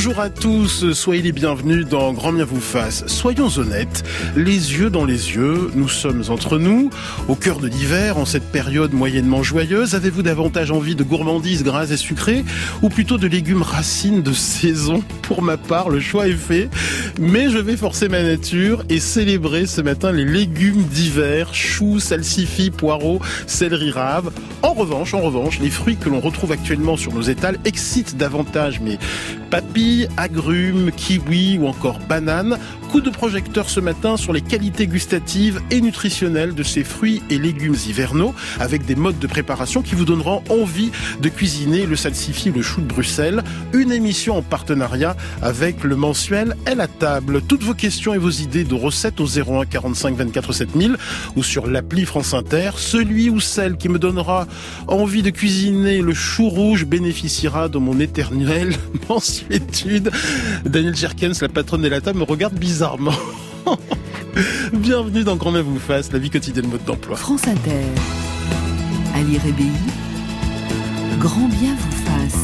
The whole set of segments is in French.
Bonjour à tous, soyez les bienvenus dans Grand Bien vous fasse. Soyons honnêtes, les yeux dans les yeux, nous sommes entre nous, au cœur de l'hiver, en cette période moyennement joyeuse. Avez-vous davantage envie de gourmandises grasses et sucrées, ou plutôt de légumes racines de saison? Pour ma part, le choix est fait, mais je vais forcer ma nature et célébrer ce matin les légumes d'hiver, choux, salsifis, poireaux, céleri rave. En revanche, les fruits que l'on retrouve actuellement sur nos étals excitent davantage mes papilles, agrumes, kiwis ou encore bananes. Coup de projecteur ce matin sur les qualités gustatives et nutritionnelles de ces fruits et légumes hivernaux, avec des modes de préparation qui vous donneront envie de cuisiner le salsifis ou le chou de Bruxelles. Une émission en partenariat avec le mensuel Elle à table. Toutes vos questions et vos idées de recettes au 01 45 24 7000 ou sur l'appli France Inter. Celui ou celle qui me donnera envie de cuisiner le chou rouge bénéficiera de mon éternelle mensuétude. Daniel Jerkens, la patronne d'Elle à table, me regarde bizarrement. Bienvenue dans Grand Bien vous fasse, la vie quotidienne mode d'emploi. France Inter, Ali Rébéi, Grand Bien vous fasse.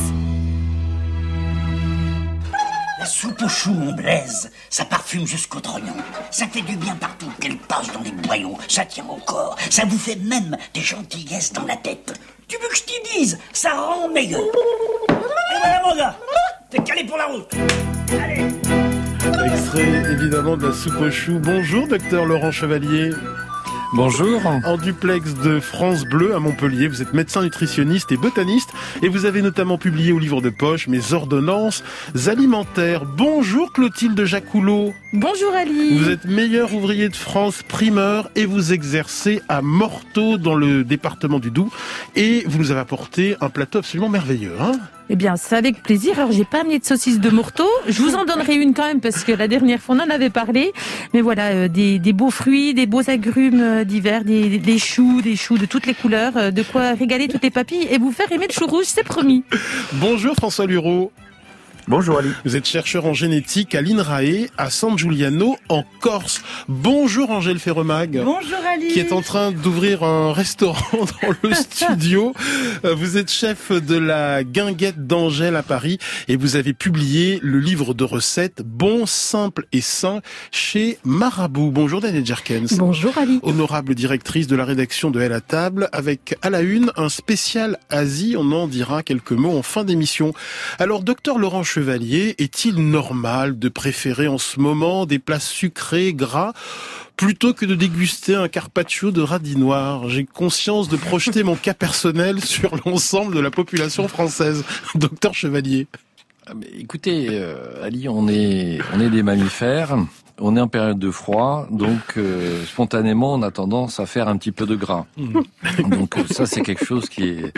La soupe au chou, mon Blaise, ça parfume jusqu'au trognon. Ça fait du bien partout qu'elle passe dans les boyaux. Ça tient au corps, ça vous fait même des gentillesses dans la tête. Tu veux que je t'y dise, ça rend meilleur. Et voilà mon gars, t'es calé pour la route. Allez. Extrait évidemment de la soupe au chou. Bonjour docteur Laurent Chevalier. Bonjour. En duplex de France Bleu à Montpellier, vous êtes médecin nutritionniste et botaniste et vous avez notamment publié au livre de poche Mes ordonnances alimentaires. Bonjour Clotilde Jacoulot. Bonjour Ali. Vous êtes meilleur ouvrier de France primeur et vous exercez à Morteau dans le département du Doubs et vous nous avez apporté un plateau absolument merveilleux, hein ? Eh bien, c'est avec plaisir. Alors, j'ai pas amené de saucisses de Morteau. Je vous en donnerai une quand même parce que la dernière fois, on en avait parlé. Mais voilà, des beaux fruits, des beaux agrumes d'hiver, des choux de toutes les couleurs, de quoi régaler toutes les papilles et vous faire aimer le chou rouge, c'est promis. Bonjour François Lureau. Bonjour Ali. Vous êtes chercheur en génétique à l'INRAE, à San Giuliano, en Corse. Bonjour Angèle Ferremag. Bonjour Ali. Qui est en train d'ouvrir un restaurant dans le studio. Vous êtes chef de la Guinguette d'Angèle à Paris et vous avez publié le livre de recettes Bon, simple et sain chez Marabout. Bonjour Daniel Jerkens. Bonjour Ali. Honorable directrice de la rédaction de Elle à table, avec à la une un spécial Asie. On en dira quelques mots en fin d'émission. Alors docteur Laurent Chevalier, est-il normal de préférer en ce moment des plats sucrés, gras, plutôt que de déguster un carpaccio de radis noirs? J'ai conscience de projeter mon cas personnel sur l'ensemble de la population française. Docteur Chevalier. Écoutez, Ali, on est des mammifères. On est en période de froid, donc spontanément, on a tendance à faire un petit peu de gras. Donc ça, c'est quelque chose qui est...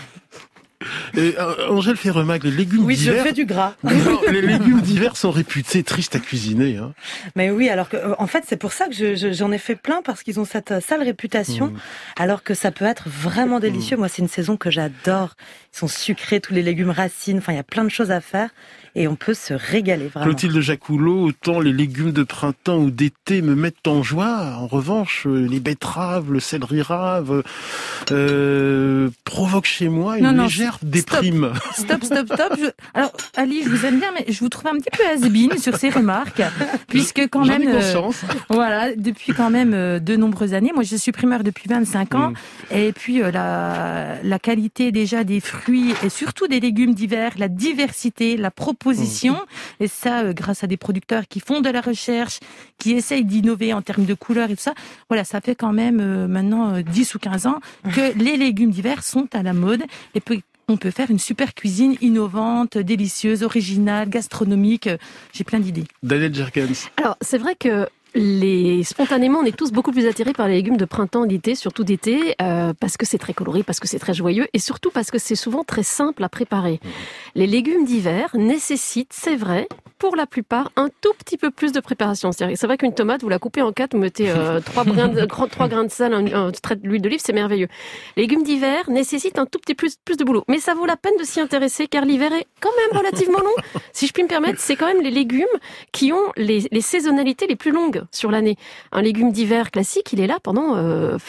Et Angèle Ferremag, les légumes d'hiver... Oui, je fais du gras. Les légumes d'hiver sont réputés tristes à cuisiner. Hein. Mais oui, alors que en fait, c'est pour ça que j'en ai fait plein, parce qu'ils ont cette sale réputation, alors que ça peut être vraiment délicieux. Moi, c'est une saison que j'adore. Ils sont sucrés, tous les légumes racines. Enfin, il y a plein de choses à faire. Et on peut se régaler, vraiment. Clotilde Jacoulot, autant les légumes de printemps ou d'été me mettent en joie. En revanche, les betteraves, le céleri rave provoquent chez moi une légère déprime. Stop. Alors, Ali, je vous aime bien, mais je vous trouve un petit peu has-been sur ces remarques, puisque quand J'en même... ai conscience. Voilà, depuis quand même de nombreuses années. Moi, je suis primeur depuis 25 ans. Et puis, la qualité déjà des fruits et surtout des légumes d'hiver, la diversité, la proposition. Et ça, grâce à des producteurs qui font de la recherche, qui essayent d'innover en termes de couleurs et tout ça. Voilà, ça fait quand même maintenant 10 ou 15 ans que les légumes d'hiver sont à la mode. Et on peut faire une super cuisine innovante, délicieuse, originale, gastronomique. J'ai plein d'idées. Daniel Jerkens. Alors, c'est vrai que spontanément, on est tous beaucoup plus attirés par les légumes de printemps, d'été, surtout d'été, parce que c'est très coloré, parce que c'est très joyeux, et surtout parce que c'est souvent très simple à préparer. Les légumes d'hiver nécessitent, c'est vrai, pour la plupart, un tout petit peu plus de préparation. C'est vrai qu'une tomate, vous la coupez en 4, vous mettez 3 grains de sel, un trait d'huile d'olive, c'est merveilleux. Les légumes d'hiver nécessitent un tout petit plus de boulot. Mais ça vaut la peine de s'y intéresser, car l'hiver est quand même relativement long. Si je puis me permettre, c'est quand même les légumes qui ont les saisonnalités les plus longues sur l'année. Un légume d'hiver classique, il est là pendant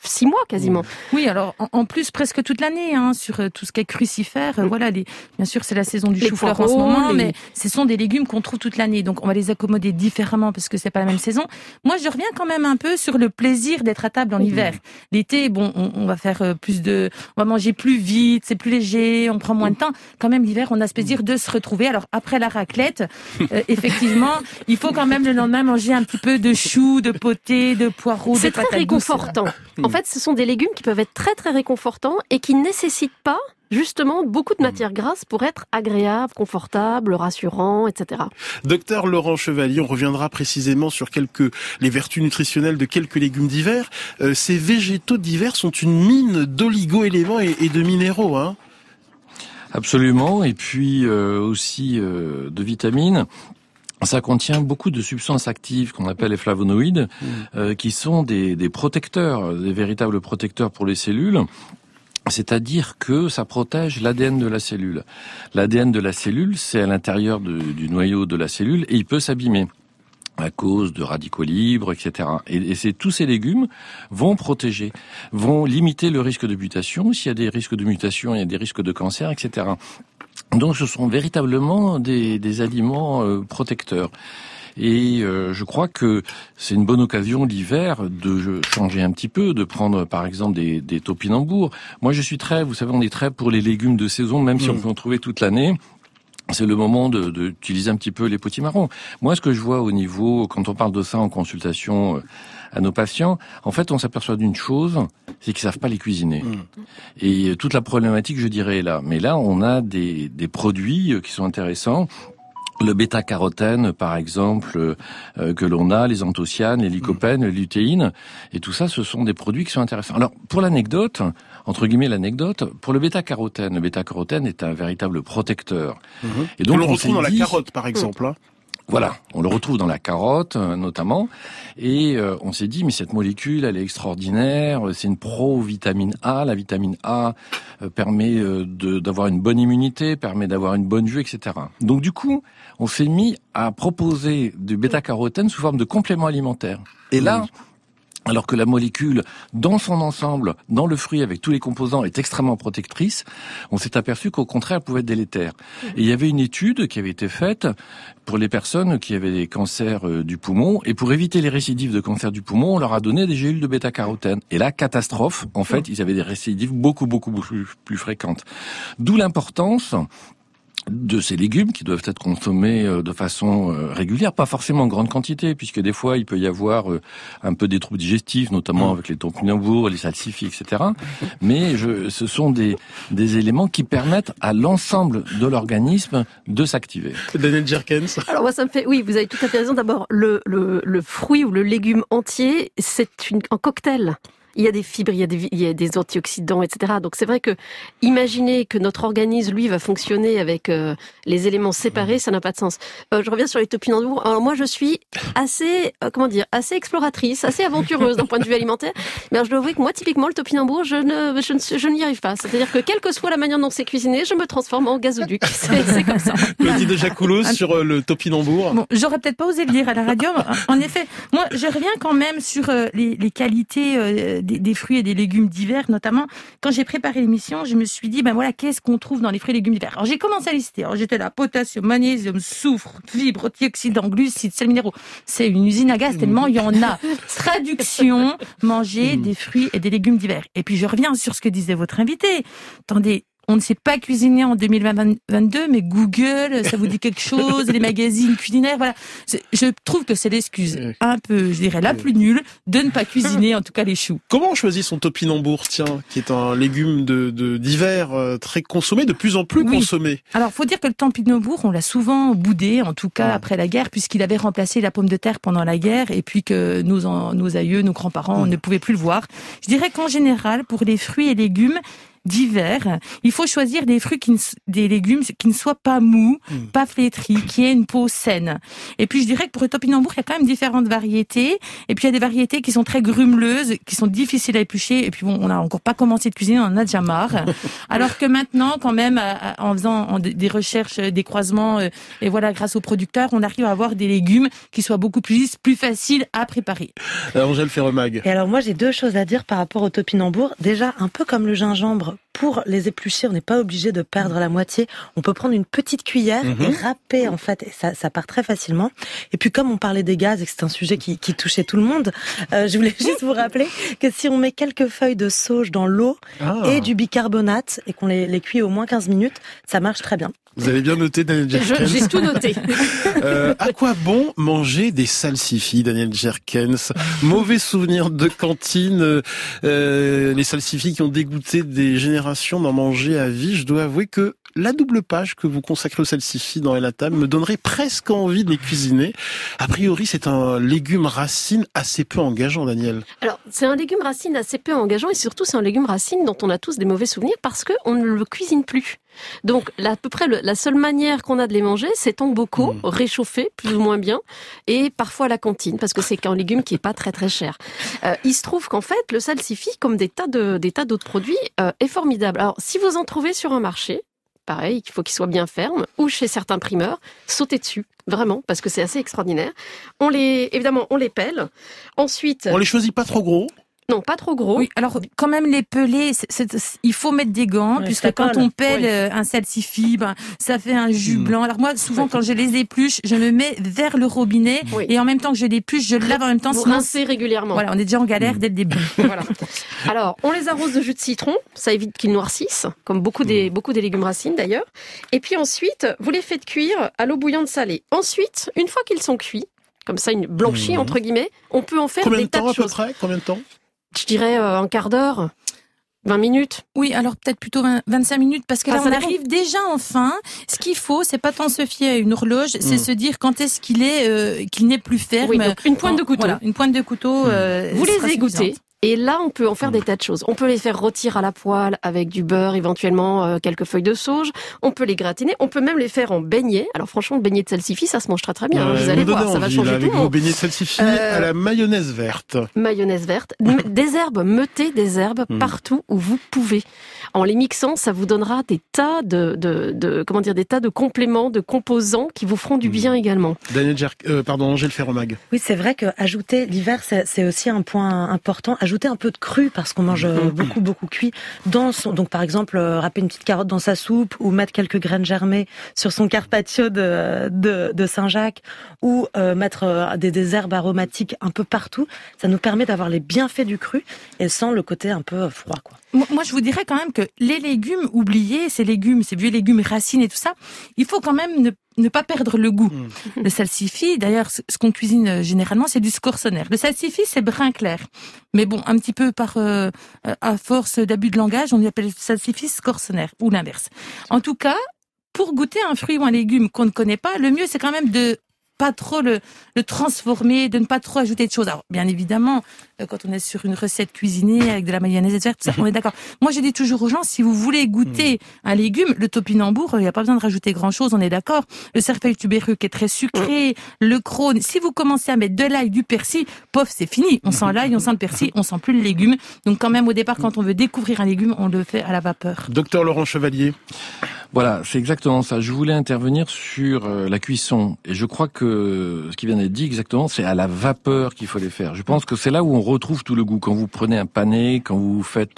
6 mois quasiment. Oui, alors en plus presque toute l'année, sur tout ce qui est crucifère. Voilà, bien sûr, c'est la saison du chou-fleur en ce moment, mais ce sont des légumes qu'on trouve toute l'année. Donc on va les accommoder différemment parce que c'est pas la même saison. Moi, je reviens quand même un peu sur le plaisir d'être à table en hiver. L'été, on va faire on va manger plus vite, c'est plus léger, on prend moins de temps. Quand même, l'hiver, on a ce plaisir de se retrouver. Alors après la raclette, effectivement, il faut quand même le lendemain manger un petit peu de choux, de potés, de poireaux, c'est de patates très réconfortant. En fait, ce sont des légumes qui peuvent être très très réconfortants et qui nécessitent pas justement beaucoup de matières grasses pour être agréables, confortables, rassurants, etc. Docteur Laurent Chevalier, on reviendra précisément sur les vertus nutritionnelles de quelques légumes d'hiver. Ces végétaux d'hiver sont une mine d'oligo-éléments et de minéraux, hein. Absolument, et puis aussi de vitamines. Ça contient beaucoup de substances actives qu'on appelle les flavonoïdes, qui sont des protecteurs, des véritables protecteurs pour les cellules. C'est-à-dire que ça protège l'ADN de la cellule. L'ADN de la cellule, c'est à l'intérieur du noyau de la cellule et il peut s'abîmer à cause de radicaux libres, etc. Et tous ces légumes vont protéger, vont limiter le risque de mutation. S'il y a des risques de mutation, il y a des risques de cancer, etc. Donc ce sont véritablement des aliments protecteurs. Et je crois que c'est une bonne occasion l'hiver de changer un petit peu, de prendre par exemple des topinambours. Moi je suis vous savez, on est très pour les légumes de saison, même si on peut en trouver toute l'année. C'est le moment d'utiliser un petit peu les potimarrons. Moi, ce que je vois au niveau, quand on parle de ça en consultation à nos patients, en fait, on s'aperçoit d'une chose, c'est qu'ils savent pas les cuisiner. Et toute la problématique, je dirais, est là. Mais là, on a des produits qui sont intéressants. Le bêta-carotène, par exemple, que l'on a, les anthocyanes, les lycopènes, le lutéine, et tout ça, ce sont des produits qui sont intéressants. Alors, pour l'anecdote, entre guillemets l'anecdote, pour le bêta-carotène est un véritable protecteur. Et donc, on le retrouve dans la carotte, par exemple. Voilà, on le retrouve dans la carotte notamment, et on s'est dit mais cette molécule elle est extraordinaire, c'est une pro-vitamine A, la vitamine A permet d'avoir une bonne immunité, permet d'avoir une bonne vue, etc. Donc du coup, on s'est mis à proposer du bêta-carotène sous forme de complément alimentaire. Et là, alors que la molécule, dans son ensemble, dans le fruit, avec tous les composants, est extrêmement protectrice, on s'est aperçu qu'au contraire, elle pouvait être délétère. Et il y avait une étude qui avait été faite pour les personnes qui avaient des cancers du poumon, et pour éviter les récidives de cancer du poumon, on leur a donné des gélules de bêta-carotène. Et là, catastrophe, en fait, ils avaient des récidives beaucoup plus fréquentes. D'où l'importance de ces légumes qui doivent être consommés de façon régulière, pas forcément en grande quantité, puisque des fois il peut y avoir un peu des troubles digestifs, notamment avec les topinambours, les salsifis, etc. Mais ce sont des éléments qui permettent à l'ensemble de l'organisme de s'activer. Daniel Jerkens. Alors moi ça me fait, oui, vous avez tout à fait raison. D'abord le fruit ou le légume entier, c'est un cocktail. Il y a des fibres, il y a des antioxydants, etc. Donc c'est vrai que imaginer que notre organisme, lui, va fonctionner avec les éléments séparés, ça n'a pas de sens. Je reviens sur les topinambours. Alors moi, je suis assez exploratrice, assez aventureuse d'un point de vue alimentaire. Mais alors, je dois avouer que moi, typiquement, le topinambour, je n'y arrive pas. C'est-à-dire que quelle que soit la manière dont c'est cuisiné, je me transforme en gazoduc. C'est comme ça. Claudie de Jacoulos sur le topinambour. Bon, j'aurais peut-être pas osé le dire à la radio. En effet, moi, je reviens quand même sur les qualités des fruits et des légumes d'hiver, notamment. Quand j'ai préparé l'émission, je me suis dit, qu'est-ce qu'on trouve dans les fruits et légumes d'hiver? Alors, j'ai commencé à lister. Alors, j'étais là, potassium, magnésium, soufre, fibres, antioxydants, glucides, sels minéraux. C'est une usine à gaz tellement il y en a. Traduction, manger des fruits et des légumes d'hiver. Et puis, je reviens sur ce que disait votre invité. Attendez, on ne sait pas cuisiner en 2022, mais Google, ça vous dit quelque chose, les magazines culinaires, voilà. Je trouve que c'est l'excuse un peu, je dirais, la plus nulle de ne pas cuisiner, en tout cas les choux. Comment on choisit son topinambour, tiens, qui est un légume d'hiver très consommé, de plus en plus consommé? Alors, faut dire que le topinambour, on l'a souvent boudé, en tout cas après la guerre, puisqu'il avait remplacé la pomme de terre pendant la guerre, et puis que nos aïeux, nos grands-parents ne pouvaient plus le voir. Je dirais qu'en général, pour les fruits et légumes, d'hiver, il faut choisir des des légumes qui ne soient pas mous, pas flétris, qui aient une peau saine. Et puis je dirais que pour le topinambour, il y a quand même différentes variétés. Et puis il y a des variétés qui sont très grumeleuses, qui sont difficiles à éplucher. Et puis bon, on n'a encore pas commencé de cuisiner, on en a déjà marre. Alors que maintenant, quand même, en faisant des recherches, des croisements, et voilà, grâce aux producteurs, on arrive à avoir des légumes qui soient beaucoup plus faciles à préparer. Angèle Ferremag. Et alors moi, j'ai deux choses à dire par rapport au topinambour. Déjà, un peu comme le gingembre, pour les éplucher, on n'est pas obligé de perdre la moitié. On peut prendre une petite cuillère et râper, en fait, et ça part très facilement. Et puis, comme on parlait des gaz et que c'est un sujet qui touchait tout le monde, je voulais juste vous rappeler que si on met quelques feuilles de sauge dans l'eau et du bicarbonate et qu'on les cuit au moins 15 minutes, ça marche très bien. Vous avez bien noté, Daniel Jerkens. J'ai tout noté. À quoi bon manger des salsifis, Daniel Jerkens? Mauvais souvenir de cantine, les salsifis qui ont dégoûté des générations d'en manger à vie. Je dois avouer que la double page que vous consacrez aux salsifis dans El Atam me donnerait presque envie de les cuisiner. A priori, c'est un légume racine assez peu engageant, Daniel. Alors, c'est un légume racine assez peu engageant et surtout, c'est un légume racine dont on a tous des mauvais souvenirs parce qu'on ne le cuisine plus. Donc, à peu près la seule manière qu'on a de les manger, c'est en bocaux, réchauffés, plus ou moins bien, et parfois à la cantine, parce que c'est un légume qui est pas très très cher. Il se trouve qu'en fait, le salsifis, comme des tas d'autres produits, est formidable. Alors, si vous en trouvez sur un marché, pareil, il faut qu'il soit bien ferme, ou chez certains primeurs, sautez dessus, vraiment, parce que c'est assez extraordinaire. Évidemment, on les pèle. Ensuite, on les choisit pas trop gros. Non, pas trop gros. Oui, alors quand même les peler, il faut mettre des gants, puisque quand on pèle un salsifis, ça fait un jus blanc. Alors moi, souvent quand je les épluche, je me mets vers le robinet et en même temps que je l'épluche, je le lave en même temps. Vous rincez régulièrement. Voilà, on est déjà en galère dès le début. Voilà. Alors, on les arrose de jus de citron, ça évite qu'ils noircissent, comme beaucoup des légumes racines d'ailleurs. Et puis ensuite, vous les faites cuire à l'eau bouillante salée. Ensuite, une fois qu'ils sont cuits, comme ça, une blanchie entre guillemets, on peut en faire des tas de choses. Combien de temps à peu près? Combien de temps? Je dirais un quart d'heure, 20 minutes. Oui, alors peut-être plutôt 25 minutes, parce que là, on arrive déjà en fin. Ce qu'il faut, c'est pas tant se fier à une horloge, c'est se dire quand est-ce qu'il n'est plus ferme. Oui, donc une pointe de couteau. Voilà, une pointe de couteau. Vous les égouttez. Et là, on peut en faire des tas de choses. On peut les faire rôtir à la poêle avec du beurre, éventuellement quelques feuilles de sauge. On peut les gratiner. On peut même les faire en beignets. Alors franchement, le beignet de salsifis, ça se mange très très bien. Vous allez voir, ça va changer tout le monde. Avec vos beignets de salsifis à la mayonnaise verte. Mayonnaise verte. Des herbes, mettez des herbes partout où vous pouvez. En les mixant, ça vous donnera des tas des tas de compléments, de composants qui vous feront du bien également. Angèle Ferremag. Oui, c'est vrai que ajouter l'hiver, c'est aussi un point important. Ajouter un peu de cru parce qu'on mange beaucoup cuit donc par exemple râper une petite carotte dans sa soupe ou mettre quelques graines germées sur son carpaccio de Saint-Jacques ou mettre des herbes aromatiques un peu partout, ça nous permet d'avoir les bienfaits du cru et sans le côté un peu froid, quoi. Moi, je vous dirais quand même que les légumes oubliés, ces vieux légumes racines et tout ça, il faut quand même ne pas perdre le goût. Le salsifis, d'ailleurs, ce qu'on cuisine généralement, c'est du scorsonère. Le salsifis, c'est brun clair. Mais bon, un petit peu à force d'abus de langage, on lui appelle salsifis scorsonère, ou l'inverse. En tout cas, pour goûter un fruit ou un légume qu'on ne connaît pas, le mieux, c'est quand même de pas trop le transformer, de ne pas trop ajouter de choses. Alors, bien évidemment, quand on est sur une recette cuisinée avec de la mayonnaise verte, ça, on est d'accord. Moi, je dis toujours aux gens, si vous voulez goûter un légume, le topinambour, il n'y a pas besoin de rajouter grand-chose, on est d'accord. Le cerfeuil tubéreux qui est très sucré, le crône, si vous commencez à mettre de l'ail, du persil, pof, c'est fini. On sent l'ail, on sent le persil, on sent plus le légume. Donc quand même, au départ, quand on veut découvrir un légume, on le fait à la vapeur. Docteur Laurent Chevalier. Voilà, c'est exactement ça. Je voulais intervenir sur la cuisson. Et je crois que ce qui vient d'être dit exactement, c'est à la vapeur qu'il faut les faire. Je pense que c'est là où on retrouve tout le goût. Quand vous prenez un pané, quand vous faites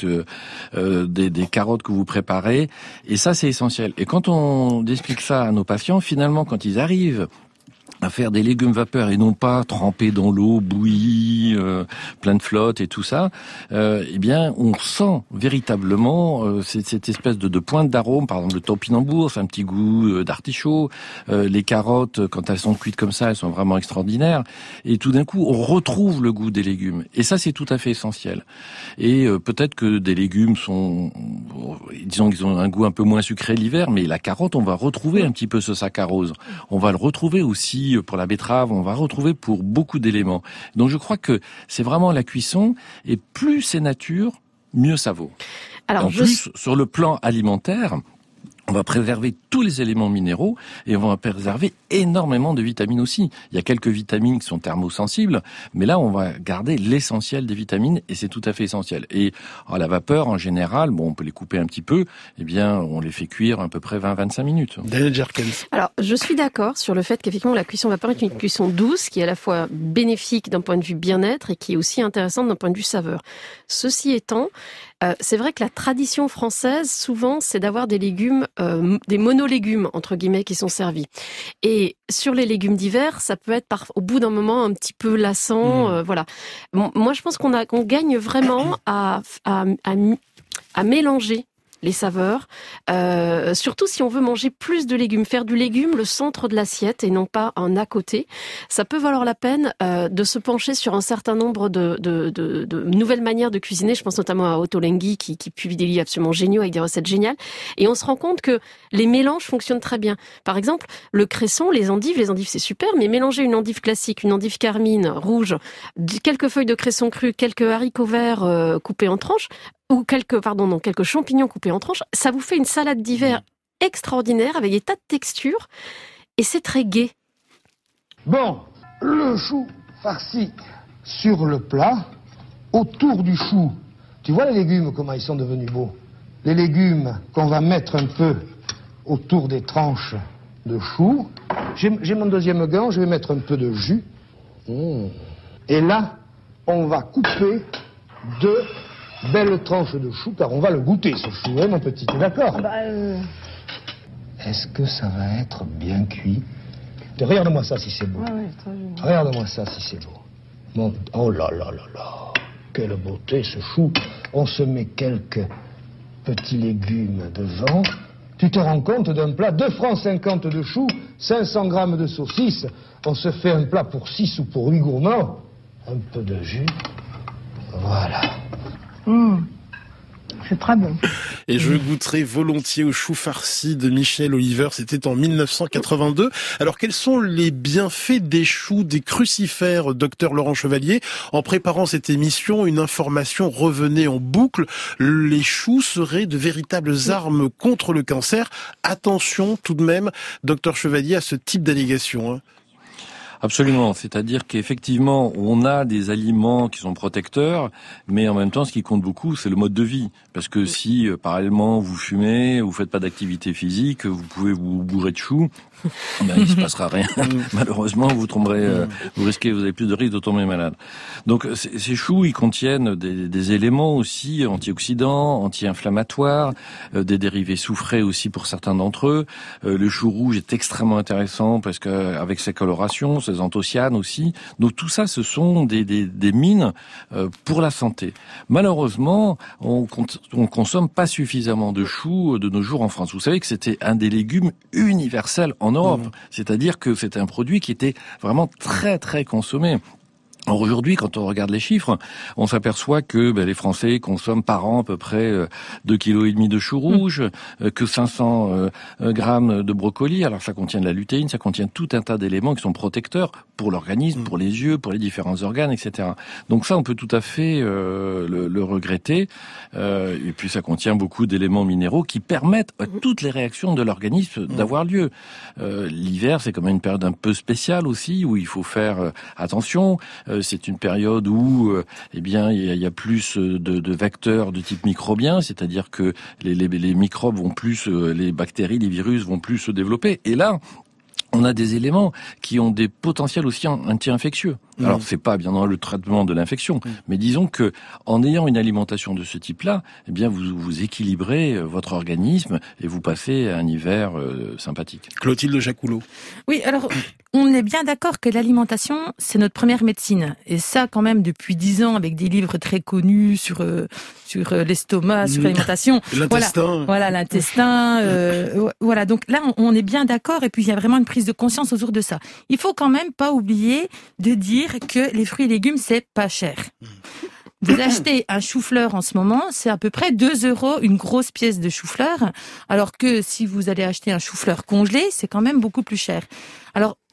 des carottes que vous préparez. Et ça, c'est essentiel. Et quand on explique ça à nos patients, finalement, quand ils arrivent à faire des légumes vapeur et non pas trempés dans l'eau bouillie, plein de flotte et tout ça, eh bien, on sent véritablement cette espèce de pointe d'arôme. Par exemple, le topinambour, c'est un petit goût d'artichaut. Les carottes, quand elles sont cuites comme ça, elles sont vraiment extraordinaires. Et tout d'un coup, on retrouve le goût des légumes. Et ça, c'est tout à fait essentiel. Et peut-être que des légumes disons qu'ils ont un goût un peu moins sucré l'hiver, mais la carotte, on va retrouver un petit peu ce saccharose. On va le retrouver aussi pour la betterave, on va retrouver pour beaucoup d'éléments. Donc je crois que c'est vraiment la cuisson, et plus c'est nature, mieux ça vaut. Alors, en plus, sur le plan alimentaire, on va préserver tous les éléments minéraux et on va préserver énormément de vitamines aussi. Il y a quelques vitamines qui sont thermosensibles, mais là, on va garder l'essentiel des vitamines et c'est tout à fait essentiel. Et à la vapeur, en général, on peut les couper un petit peu, eh bien, on les fait cuire à peu près 20-25 minutes. Daniel Jerkens. Alors, je suis d'accord sur le fait qu'effectivement, la cuisson vapeur est une cuisson douce qui est à la fois bénéfique d'un point de vue bien-être et qui est aussi intéressante d'un point de vue saveur. Ceci étant, c'est vrai que la tradition française, souvent, c'est d'avoir des légumes, des monolégumes, entre guillemets, qui sont servis. Et sur les légumes d'hiver, ça peut être au bout d'un moment un petit peu lassant, voilà. Bon, moi, je pense qu'on gagne vraiment à mélanger les saveurs, surtout si on veut manger plus de légumes, faire du légume le centre de l'assiette et non pas un à côté. Ça peut valoir la peine de se pencher sur un certain nombre de nouvelles manières de cuisiner. Je pense notamment à Ottolenghi qui publie des livres absolument géniaux avec des recettes géniales. Et on se rend compte que les mélanges fonctionnent très bien. Par exemple, le cresson, les endives c'est super, mais mélanger une endive classique, une endive carmine rouge, quelques feuilles de cresson cru, quelques haricots verts coupés en tranches, ou quelques champignons coupés en tranches, ça vous fait une salade d'hiver extraordinaire avec des tas de textures et c'est très gai. Bon, le chou farci sur le plat, autour du chou. Tu vois les légumes, comment ils sont devenus beaux? Les légumes qu'on va mettre un peu autour des tranches de chou. J'ai mon deuxième gant, je vais mettre un peu de jus. Et là, on va couper deux belle tranche de chou, car on va le goûter, ce chou, hein, mon petit, t'es d'accord? Est-ce que ça va être bien cuit? Regarde-moi ça si c'est beau. Regarde-moi ça si c'est beau. Oh là là là là, quelle beauté ce chou. On se met quelques petits légumes devant. Tu te rends compte d'un plat, 2,50 francs de chou, 500 grammes de saucisses. On se fait un plat pour 6 ou pour 8 gourmands. Un peu de jus. Voilà. C'est très bon. Et je goûterai volontiers au chou farci de Michel Oliver, c'était en 1982. Alors quels sont les bienfaits des choux, des crucifères, docteur Laurent Chevalier? En préparant cette émission, une information revenait en boucle. Les choux seraient de véritables armes contre le cancer. Attention tout de même, docteur Chevalier, à ce type d'allégation. Absolument, c'est-à-dire qu'effectivement, on a des aliments qui sont protecteurs, mais en même temps, ce qui compte beaucoup, c'est le mode de vie. Parce que si, parallèlement, vous fumez, vous faites pas d'activité physique, vous pouvez vous bourrer de choux, il se passera rien. Malheureusement, vous avez plus de risque de tomber malade. Donc, ces choux, ils contiennent des éléments aussi antioxydants, anti-inflammatoires, des dérivés soufrés aussi pour certains d'entre eux. Le chou rouge est extrêmement intéressant parce que, avec ses colorations, ses anthocyanes aussi. Donc, tout ça, ce sont des mines pour la santé. Malheureusement, on consomme pas suffisamment de choux de nos jours en France. Vous savez que c'était un des légumes universels en Europe. C'est-à-dire que c'était un produit qui était vraiment très très consommé. Alors aujourd'hui, quand on regarde les chiffres, on s'aperçoit que les Français consomment par an à peu près 2,5 kg de choux rouges, que 500 grammes de brocoli. Alors ça contient de la lutéine, ça contient tout un tas d'éléments qui sont protecteurs pour l'organisme, pour les yeux, pour les différents organes, etc. Donc ça, on peut tout à fait le regretter. Et puis ça contient beaucoup d'éléments minéraux qui permettent à toutes les réactions de l'organisme d'avoir lieu. L'hiver, c'est quand même une période un peu spéciale aussi, où il faut faire attention. C'est une période où, il y a plus de vecteurs de type microbien, c'est-à-dire que les microbes vont plus, les bactéries, les virus vont plus se développer. Et là, on a des éléments qui ont des potentiels aussi anti-infectieux. Alors, c'est pas bien dans le traitement de l'infection, mais disons que en ayant une alimentation de ce type-là, eh bien, vous équilibrez votre organisme et vous passez un hiver sympathique. Clotilde Jacoulot. Oui, alors, on est bien d'accord que l'alimentation, c'est notre première médecine. Et ça, quand même, depuis 10 ans, avec des livres très connus sur l'estomac, sur l'alimentation. L'intestin. Voilà, l'intestin. Voilà, donc là, on est bien d'accord. Et puis, il y a vraiment une prise de conscience autour de ça. Il faut quand même pas oublier de dire que les fruits et légumes, c'est pas cher. Vous achetez un chou-fleur en ce moment, c'est à peu près 2 € une grosse pièce de chou-fleur, alors que si vous allez acheter un chou-fleur congelé, c'est quand même beaucoup plus cher. Alors,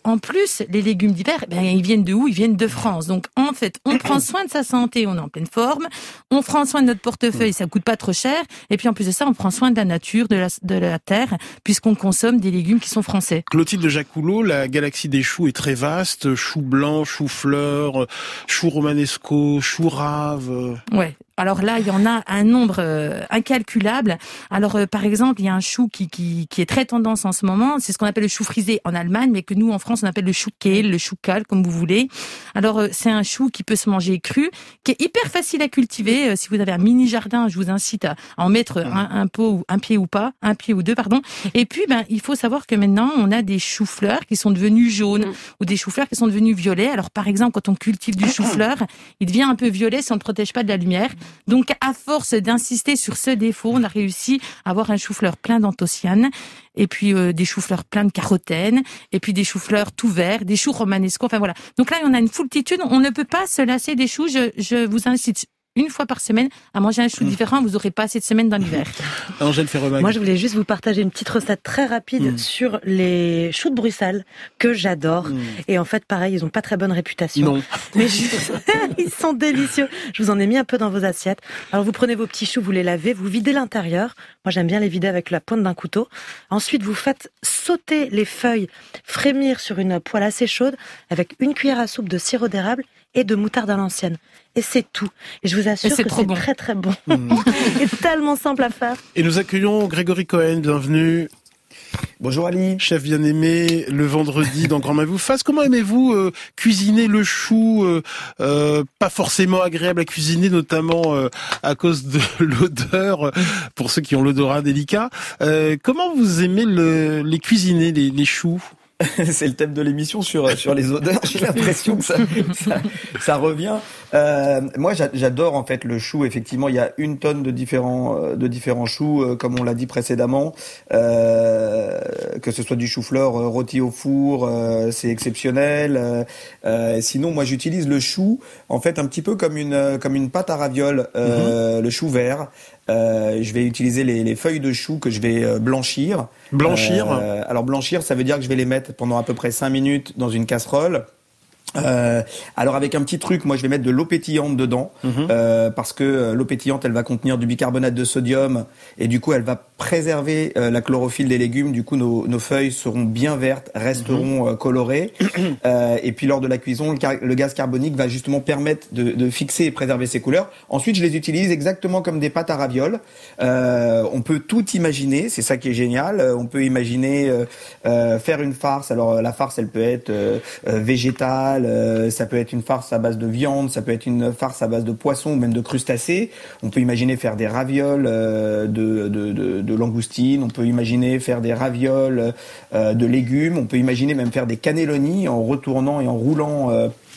en plus, les légumes d'hiver, ils viennent de où? Ils viennent de France. Donc, en fait, on prend soin de sa santé, on est en pleine forme. On prend soin de notre portefeuille, ça coûte pas trop cher. Et puis, en plus de ça, on prend soin de la nature, de la terre, puisqu'on consomme des légumes qui sont français. Clotilde Jacoulot, la galaxie des choux est très vaste. Choux blancs, choux fleurs, choux romanesco, choux rave. Ouais. Alors là, il y en a un nombre incalculable. Alors, par exemple, il y a un chou qui est très tendance en ce moment. C'est ce qu'on appelle le chou frisé en Allemagne, mais que nous, en France, on appelle le chou kale, le chou cal, comme vous voulez. Alors, c'est un chou qui peut se manger cru, qui est hyper facile à cultiver. Si vous avez un mini jardin, je vous incite à en mettre un pied ou deux, pardon. Et puis, il faut savoir que maintenant, on a des choux-fleurs qui sont devenus jaunes ou des choux-fleurs qui sont devenus violets. Alors, par exemple, quand on cultive du chou-fleur, il devient un peu violet si on ne protège pas de la lumière. Donc, à force d'insister sur ce défaut, on a réussi à avoir un chou-fleur plein d'anthocyanes, et puis des choux-fleurs plein de carotène, et puis des choux-fleurs tout verts, des choux romanesco, enfin voilà. Donc là, on a une foultitude, on ne peut pas se lasser des choux. Je vous incite une fois par semaine à manger un chou différent, vous n'aurez pas assez de semaines dans l'hiver. Angèle Ferremag. Moi, je voulais juste vous partager une petite recette très rapide sur les choux de Bruxelles, que j'adore. Et en fait, pareil, ils ont pas très bonne réputation. Non. Mais ils sont délicieux. Je vous en ai mis un peu dans vos assiettes. Alors, vous prenez vos petits choux, vous les lavez, vous videz l'intérieur. Moi, j'aime bien les vider avec la pointe d'un couteau. Ensuite, vous faites sauter les feuilles, frémir sur une poêle assez chaude, avec une cuillère à soupe de sirop d'érable et de moutarde à l'ancienne. Et c'est tout. Et je vous assure que c'est très très bon. Et tellement simple à faire. Et nous accueillons Grégory Cohen, bienvenue. Bonjour Ali. Chef bien-aimé, le vendredi dans Grand Main vous fasse. Comment aimez-vous cuisiner le chou pas forcément agréable à cuisiner, notamment à cause de l'odeur, pour ceux qui ont l'odorat délicat. Comment vous aimez les cuisiner, les choux? C'est le thème de l'émission sur les odeurs. J'ai l'impression que ça revient. Moi, j'adore en fait le chou. Effectivement, il y a une tonne de différents choux, comme on l'a dit précédemment. Que ce soit du chou-fleur rôti au four, c'est exceptionnel. Sinon, moi, j'utilise le chou en fait un petit peu comme une pâte à ravioles, le chou vert. Je vais utiliser les feuilles de chou que je vais blanchir. Blanchir. Alors blanchir, ça veut dire que je vais les mettre pendant à peu près 5 minutes dans une casserole. Alors avec un petit truc, moi je vais mettre de l'eau pétillante dedans, parce que l'eau pétillante elle va contenir du bicarbonate de sodium et du coup elle va préserver la chlorophylle des légumes. Du coup nos feuilles seront bien vertes, resteront colorées. Et puis lors de la cuisson, le gaz carbonique va justement permettre de fixer et préserver ces couleurs. Ensuite je les utilise exactement comme des pâtes à ravioles. On peut tout imaginer, c'est ça qui est génial. On peut imaginer faire une farce. Alors la farce elle peut être végétale. Ça peut être une farce à base de viande, ça peut être une farce à base de poisson ou même de crustacés. On peut imaginer faire des ravioles de langoustine, on peut imaginer faire des ravioles de légumes, on peut imaginer même faire des cannelloni en retournant et en roulant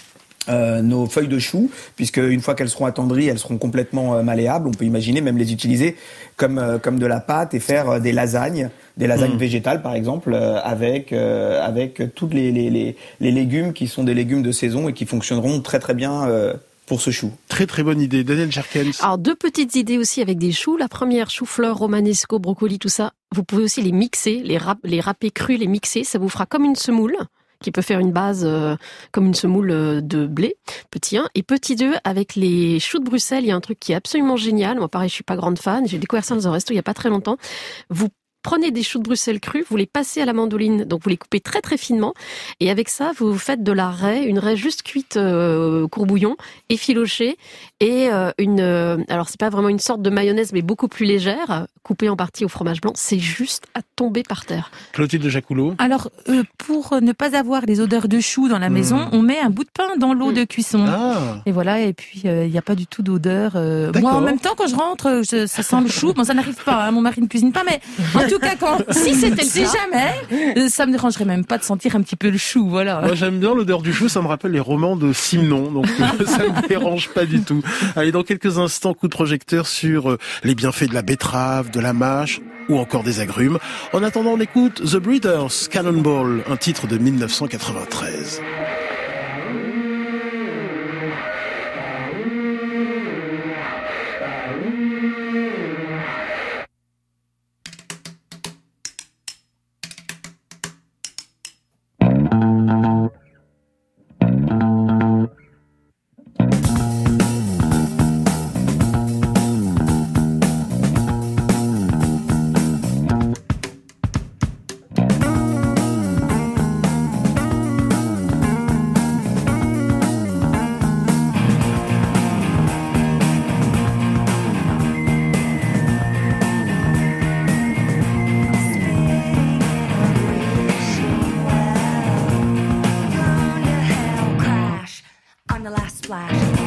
nos feuilles de chou, puisque une fois qu'elles seront attendries, elles seront complètement malléables. On peut imaginer même les utiliser comme de la pâte et faire des lasagnes végétales par exemple, avec toutes les légumes qui sont des légumes de saison et qui fonctionneront très très bien pour ce chou. Très très bonne idée. Daniel Jerkens. Alors 2 petites idées aussi avec des choux. La première, chou-fleur, romanesco, brocoli, tout ça. Vous pouvez aussi les mixer, les râper crus, les mixer. Ça vous fera comme une semoule qui peut faire une base comme une semoule de blé, petit 1. Et petit 2, avec les choux de Bruxelles, il y a un truc qui est absolument génial. Moi, pareil, je suis pas grande fan. J'ai découvert ça dans un resto il y a pas très longtemps. Vous prenez des choux de Bruxelles crus, vous les passez à la mandoline, donc vous les coupez très très finement, et avec ça, vous faites de la raie, une raie juste cuite courbouillon, effilochée, et alors c'est pas vraiment une sorte de mayonnaise, mais beaucoup plus légère, coupée en partie au fromage blanc, c'est juste à tomber par terre. Clotilde Jacoulot. Alors, pour ne pas avoir les odeurs de choux dans la maison, on met un bout de pain dans l'eau de cuisson. Ah. Et voilà, et puis il n'y a pas du tout d'odeur. Moi, en même temps, quand je rentre, ça sent le chou. Bon, ça n'arrive pas, hein, mon mari ne cuisine pas, mais en tout cas, si jamais, ça me dérangerait même pas de sentir un petit peu le chou, voilà. Moi, j'aime bien l'odeur du chou, ça me rappelle les romans de Simenon, donc ça me dérange pas du tout. Allez, dans quelques instants, coup de projecteur sur les bienfaits de la betterave, de la mâche ou encore des agrumes. En attendant, on écoute The Breeders, Cannonball, un titre de 1993. flash.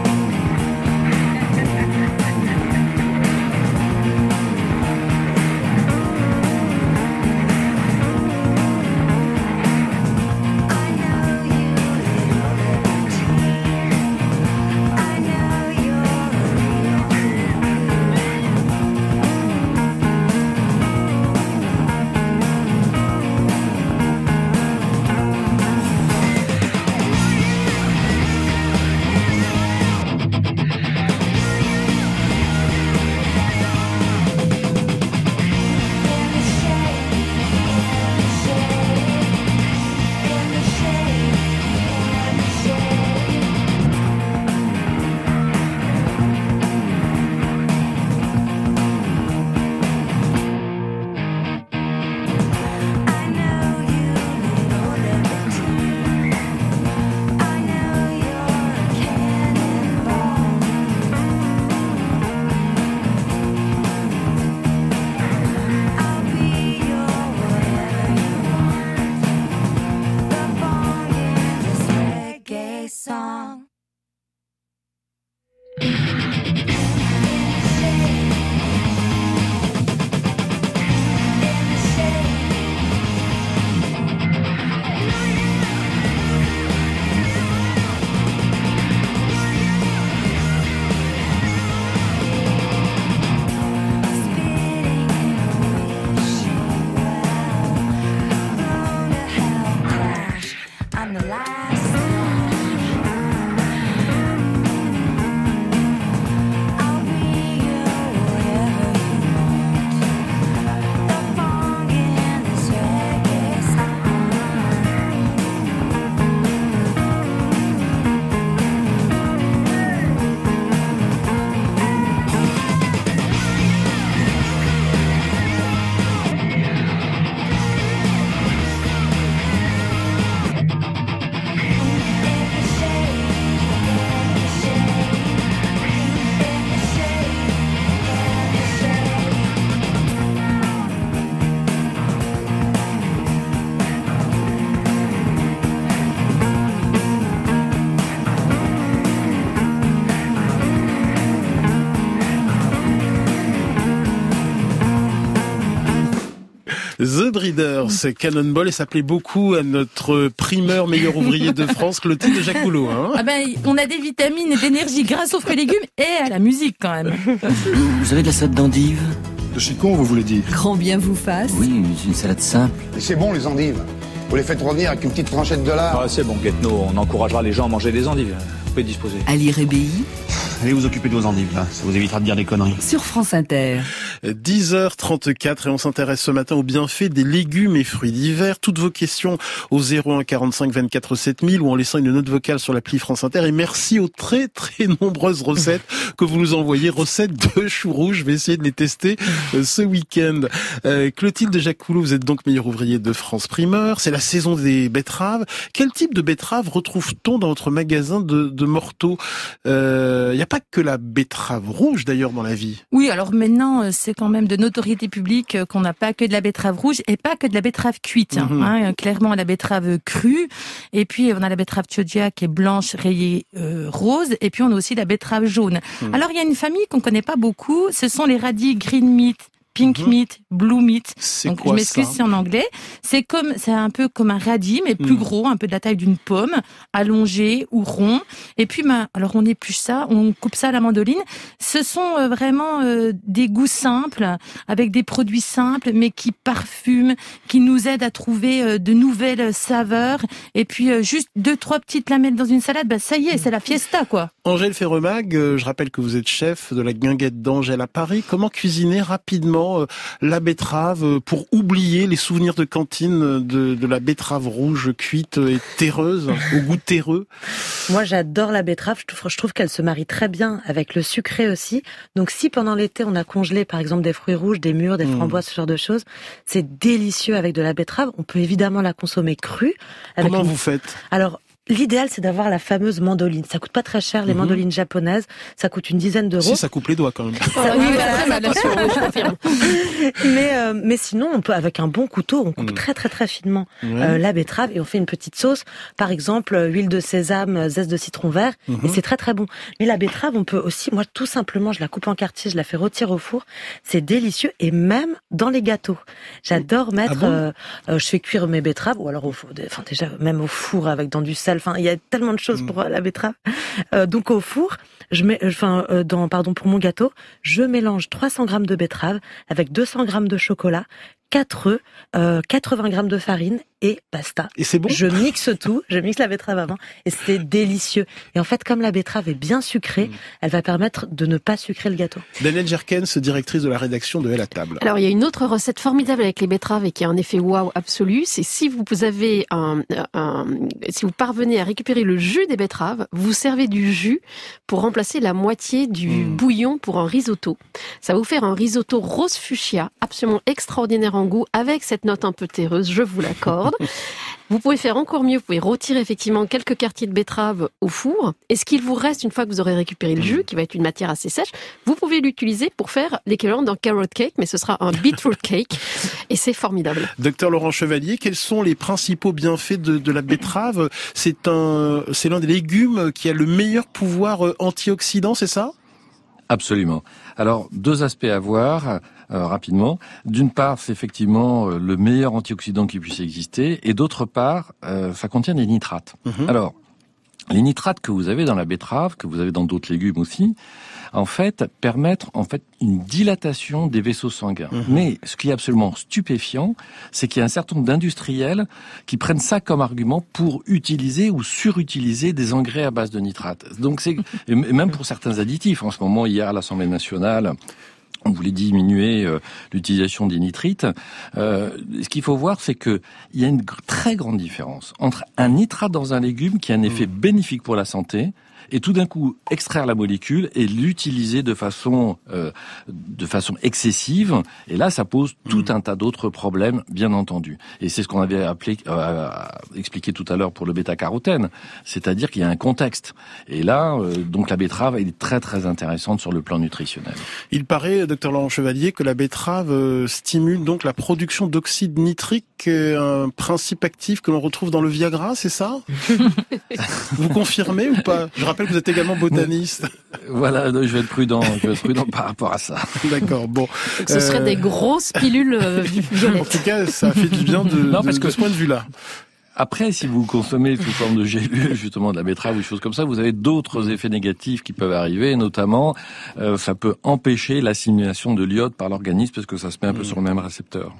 The Breeders, Cannonball, et ça plaît beaucoup à notre primeur meilleur ouvrier de France, Clotilde Jaccoulot. Hein, ah ben, on a des vitamines et d'énergie grâce aux fruits et légumes et à la musique quand même. Vous avez de la salade d'endive? De chicon, vous voulez dire? Grand bien vous fasse. Oui, une salade simple. Et c'est bon, les endives. Vous les faites revenir avec une petite tranchette de lard. Ah, c'est bon, Guetno, on encouragera les gens à manger des endives. Vous pouvez disposer. Ali Rébéi. Allez vous occuper de vos endives, là. Ça vous évitera de dire des conneries. Sur France Inter. 10h34 et on s'intéresse ce matin aux bienfaits des légumes et fruits d'hiver. Toutes vos questions au 01 45 24 7000 ou en laissant une note vocale sur l'appli France Inter. Et merci aux très très nombreuses recettes que vous nous envoyez. Recettes de choux rouges. Je vais essayer de les tester ce week-end. Clotilde Jaccoulot, vous êtes donc meilleur ouvrier de France Primeur. C'est la saison des betteraves. Quel type de betterave retrouve-t-on dans votre magasin de Morteau? Il n'y a pas que la betterave rouge d'ailleurs dans la vie. Oui, alors maintenant c'est quand même de notoriété publique qu'on n'a pas que de la betterave rouge et pas que de la betterave cuite. Clairement la betterave crue, et puis on a la betterave Chioggia qui est blanche rayée rose, et puis on a aussi la betterave jaune. Alors il y a une famille qu'on connaît pas beaucoup, ce sont les radis green meat, pink meat, blue meat. Donc je m'excuse, c'est en anglais. C'est un peu comme un radis, mais plus gros, un peu de la taille d'une pomme, allongé ou rond. Et puis, alors on épluche ça, on coupe ça à la mandoline. Ce sont vraiment des goûts simples, avec des produits simples, mais qui parfument, qui nous aident à trouver de nouvelles saveurs. Et puis juste 2-3 petites lamelles dans une salade, ça y est, c'est la fiesta, quoi. Angèle Ferremag, je rappelle que vous êtes chef de la Guinguette d'Angèle à Paris. Comment cuisiner rapidement la betterave pour oublier les souvenirs de cantine de la betterave rouge cuite et terreuse, au goût terreux? Moi, j'adore la betterave. Je trouve qu'elle se marie très bien avec le sucré aussi. Donc, si pendant l'été, on a congelé, par exemple, des fruits rouges, des mûres, des framboises, ce genre de choses, c'est délicieux avec de la betterave. On peut évidemment la consommer crue. Comment vous faites? Alors, L'idéal, c'est d'avoir la fameuse mandoline. Ça coûte pas très cher, les mandolines japonaises. Ça coûte une dizaine d'euros. Si, ça coupe les doigts quand même. Mais sinon, on peut, avec un bon couteau, on coupe très très très finement la betterave et on fait une petite sauce. Par exemple, huile de sésame, zeste de citron vert, et c'est très très bon. Mais la betterave, on peut aussi, moi tout simplement, je la coupe en quartier, je la fais rôtir au four. C'est délicieux et même dans les gâteaux. J'adore mettre, je fais cuire mes betteraves ou alors au four, déjà même au four avec dans du sel. Enfin, il y a tellement de choses pour la betterave. Donc au four, pour mon gâteau, je mélange 300 grammes de betterave avec 200 grammes de chocolat, 4 œufs, 80 grammes de farine et basta. Et c'est bon? Je mixe tout, je mixe la betterave avant et c'est délicieux. Et en fait, comme la betterave est bien sucrée, elle va permettre de ne pas sucrer le gâteau. Danielle Jerkens, directrice de la rédaction de Elle à table. Alors, il y a une autre recette formidable avec les betteraves et qui a un effet waouh absolu. C'est si vous avez si vous parvenez à récupérer le jus des betteraves, vous servez du jus pour remplacer la moitié du bouillon pour un risotto. Ça va vous faire un risotto rose fuchsia, absolument extraordinaire en goût, avec cette note un peu terreuse, je vous l'accorde. Vous pouvez faire encore mieux, vous pouvez rôtir effectivement quelques quartiers de betterave au four. Et ce qu'il vous reste, une fois que vous aurez récupéré le jus, qui va être une matière assez sèche, vous pouvez l'utiliser pour faire l'équivalent d'un carrot cake, mais ce sera un beetroot cake. Et c'est formidable. Docteur Laurent Chevalier, quels sont les principaux bienfaits de la betterave? C'est l'un des légumes qui a le meilleur pouvoir antioxydant, c'est ça? Absolument. Alors, 2 aspects à voir rapidement. D'une part, c'est effectivement le meilleur antioxydant qui puisse exister, et d'autre part, ça contient des nitrates. Alors, les nitrates que vous avez dans la betterave, que vous avez dans d'autres légumes aussi, en fait, permettent une dilatation des vaisseaux sanguins. Mais ce qui est absolument stupéfiant, c'est qu'il y a un certain nombre d'industriels qui prennent ça comme argument pour utiliser ou surutiliser des engrais à base de nitrates. Donc et même pour certains additifs. En ce moment, hier à l'Assemblée nationale, on voulait diminuer l'utilisation des nitrites. Ce qu'il faut voir, c'est que il y a une très grande différence entre un nitrate dans un légume qui a un effet bénéfique pour la santé et tout d'un coup extraire la molécule et l'utiliser de façon excessive. Et là, ça pose tout un tas d'autres problèmes, bien entendu. Et c'est ce qu'on avait expliqué tout à l'heure pour le bêta-carotène, c'est-à-dire qu'il y a un contexte. Et là, donc la betterave, elle est très très intéressante sur le plan nutritionnel. Il paraît, docteur Laurent Chevalier, que la betterave stimule donc la production d'oxyde nitrique, un principe actif que l'on retrouve dans le Viagra, c'est ça? Vous confirmez ou pas? Je rappelle que vous êtes également botaniste. Voilà, je vais être prudent par rapport à ça. D'accord, bon. Ce seraient des grosses pilules violettes. En tout cas, ça fait du bien de ce point de vue-là. Après, si vous consommez sous forme de gélules, justement de la betterave ou des choses comme ça, vous avez d'autres effets négatifs qui peuvent arriver, notamment ça peut empêcher l'assimilation de l'iode par l'organisme parce que ça se met un peu sur le même récepteur.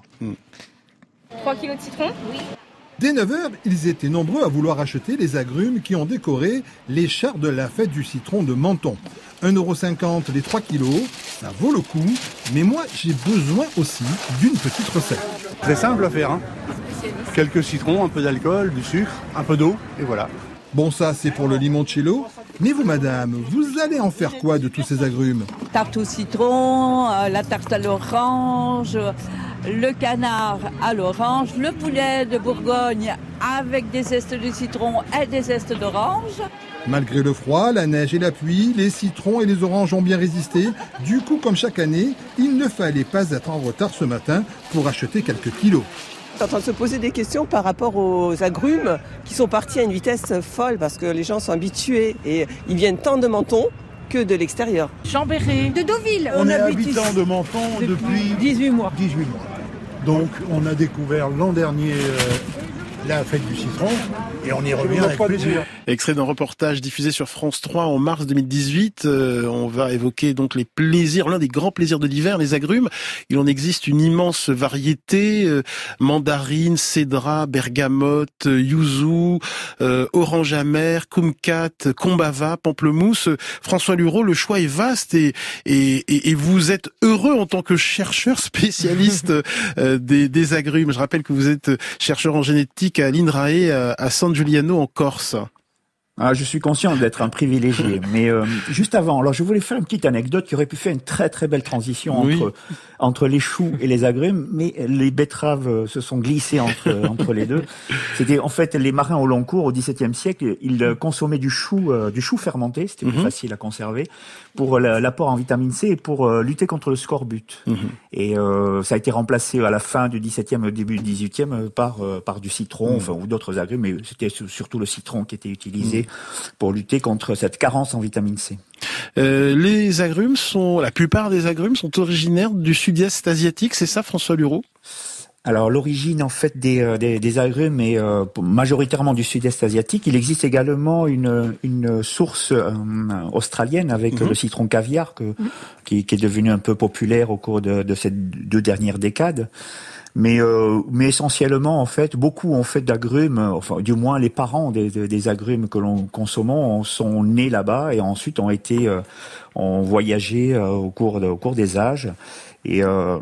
3 kilos de citron? Oui. Dès 9h, ils étaient nombreux à vouloir acheter les agrumes qui ont décoré les chars de la fête du citron de Menton. 1,50€ les 3 kilos, ça vaut le coup, mais moi j'ai besoin aussi d'une petite recette. Très simple à faire, hein. Quelques citrons, un peu d'alcool, du sucre, un peu d'eau, et voilà. Bon, ça c'est pour le limoncello, mais vous madame, vous allez en faire quoi de tous ces agrumes? Tarte au citron, la tarte à l'orange, le canard à l'orange, le poulet de Bourgogne avec des zestes de citron et des zestes d'orange. Malgré le froid, la neige et la pluie, les citrons et les oranges ont bien résisté. Du coup, comme chaque année, il ne fallait pas être en retard ce matin pour acheter quelques kilos. On est en train de se poser des questions par rapport aux agrumes qui sont partis à une vitesse folle parce que les gens sont habitués et ils viennent tant de Menton que de l'extérieur. Chambéry. De Deauville. On est habitant de Menton depuis 18 mois. 18 mois. Donc on a découvert l'an dernier la fête du citron et on y revient avec plaisir. Extrait d'un reportage diffusé sur France 3 en mars 2018. On va évoquer donc les plaisirs, l'un des grands plaisirs de l'hiver, les agrumes. Il en existe une immense variété, mandarine, cédra, bergamote, yuzu, orange amer, kumquat, combava, pamplemousse. François Lureau, le choix est vaste et vous êtes heureux en tant que chercheur spécialiste des agrumes. Je rappelle que vous êtes chercheur en génétique à l'INRAE à San Giuliano en Corse. Je suis conscient d'être un privilégié, mais juste avant, alors je voulais faire une petite anecdote qui aurait pu faire une très très belle transition entre les choux et les agrumes, mais les betteraves se sont glissées entre les deux. C'était en fait les marins au long cours au XVIIe siècle, ils consommaient du chou fermenté, c'était plus facile à conserver, pour l'apport en vitamine C et pour lutter contre le scorbut. Et ça a été remplacé à la fin du XVIIe, au début du XVIIIe par du citron, ou d'autres agrumes, mais c'était surtout le citron qui était utilisé pour lutter contre cette carence en vitamine C. Les agrumes la plupart des agrumes sont originaires du sud-est asiatique, c'est ça, François Lureau ? Alors l'origine en fait des agrumes est majoritairement du sud-est asiatique. Il existe également une source australienne avec le citron caviar qui est devenu un peu populaire au cours de ces 2 dernières décades. Mais essentiellement en fait, beaucoup ont fait d'agrumes, enfin du moins les parents des agrumes que l'on consomme sont nés là-bas et ensuite ont voyagé au cours des âges. Et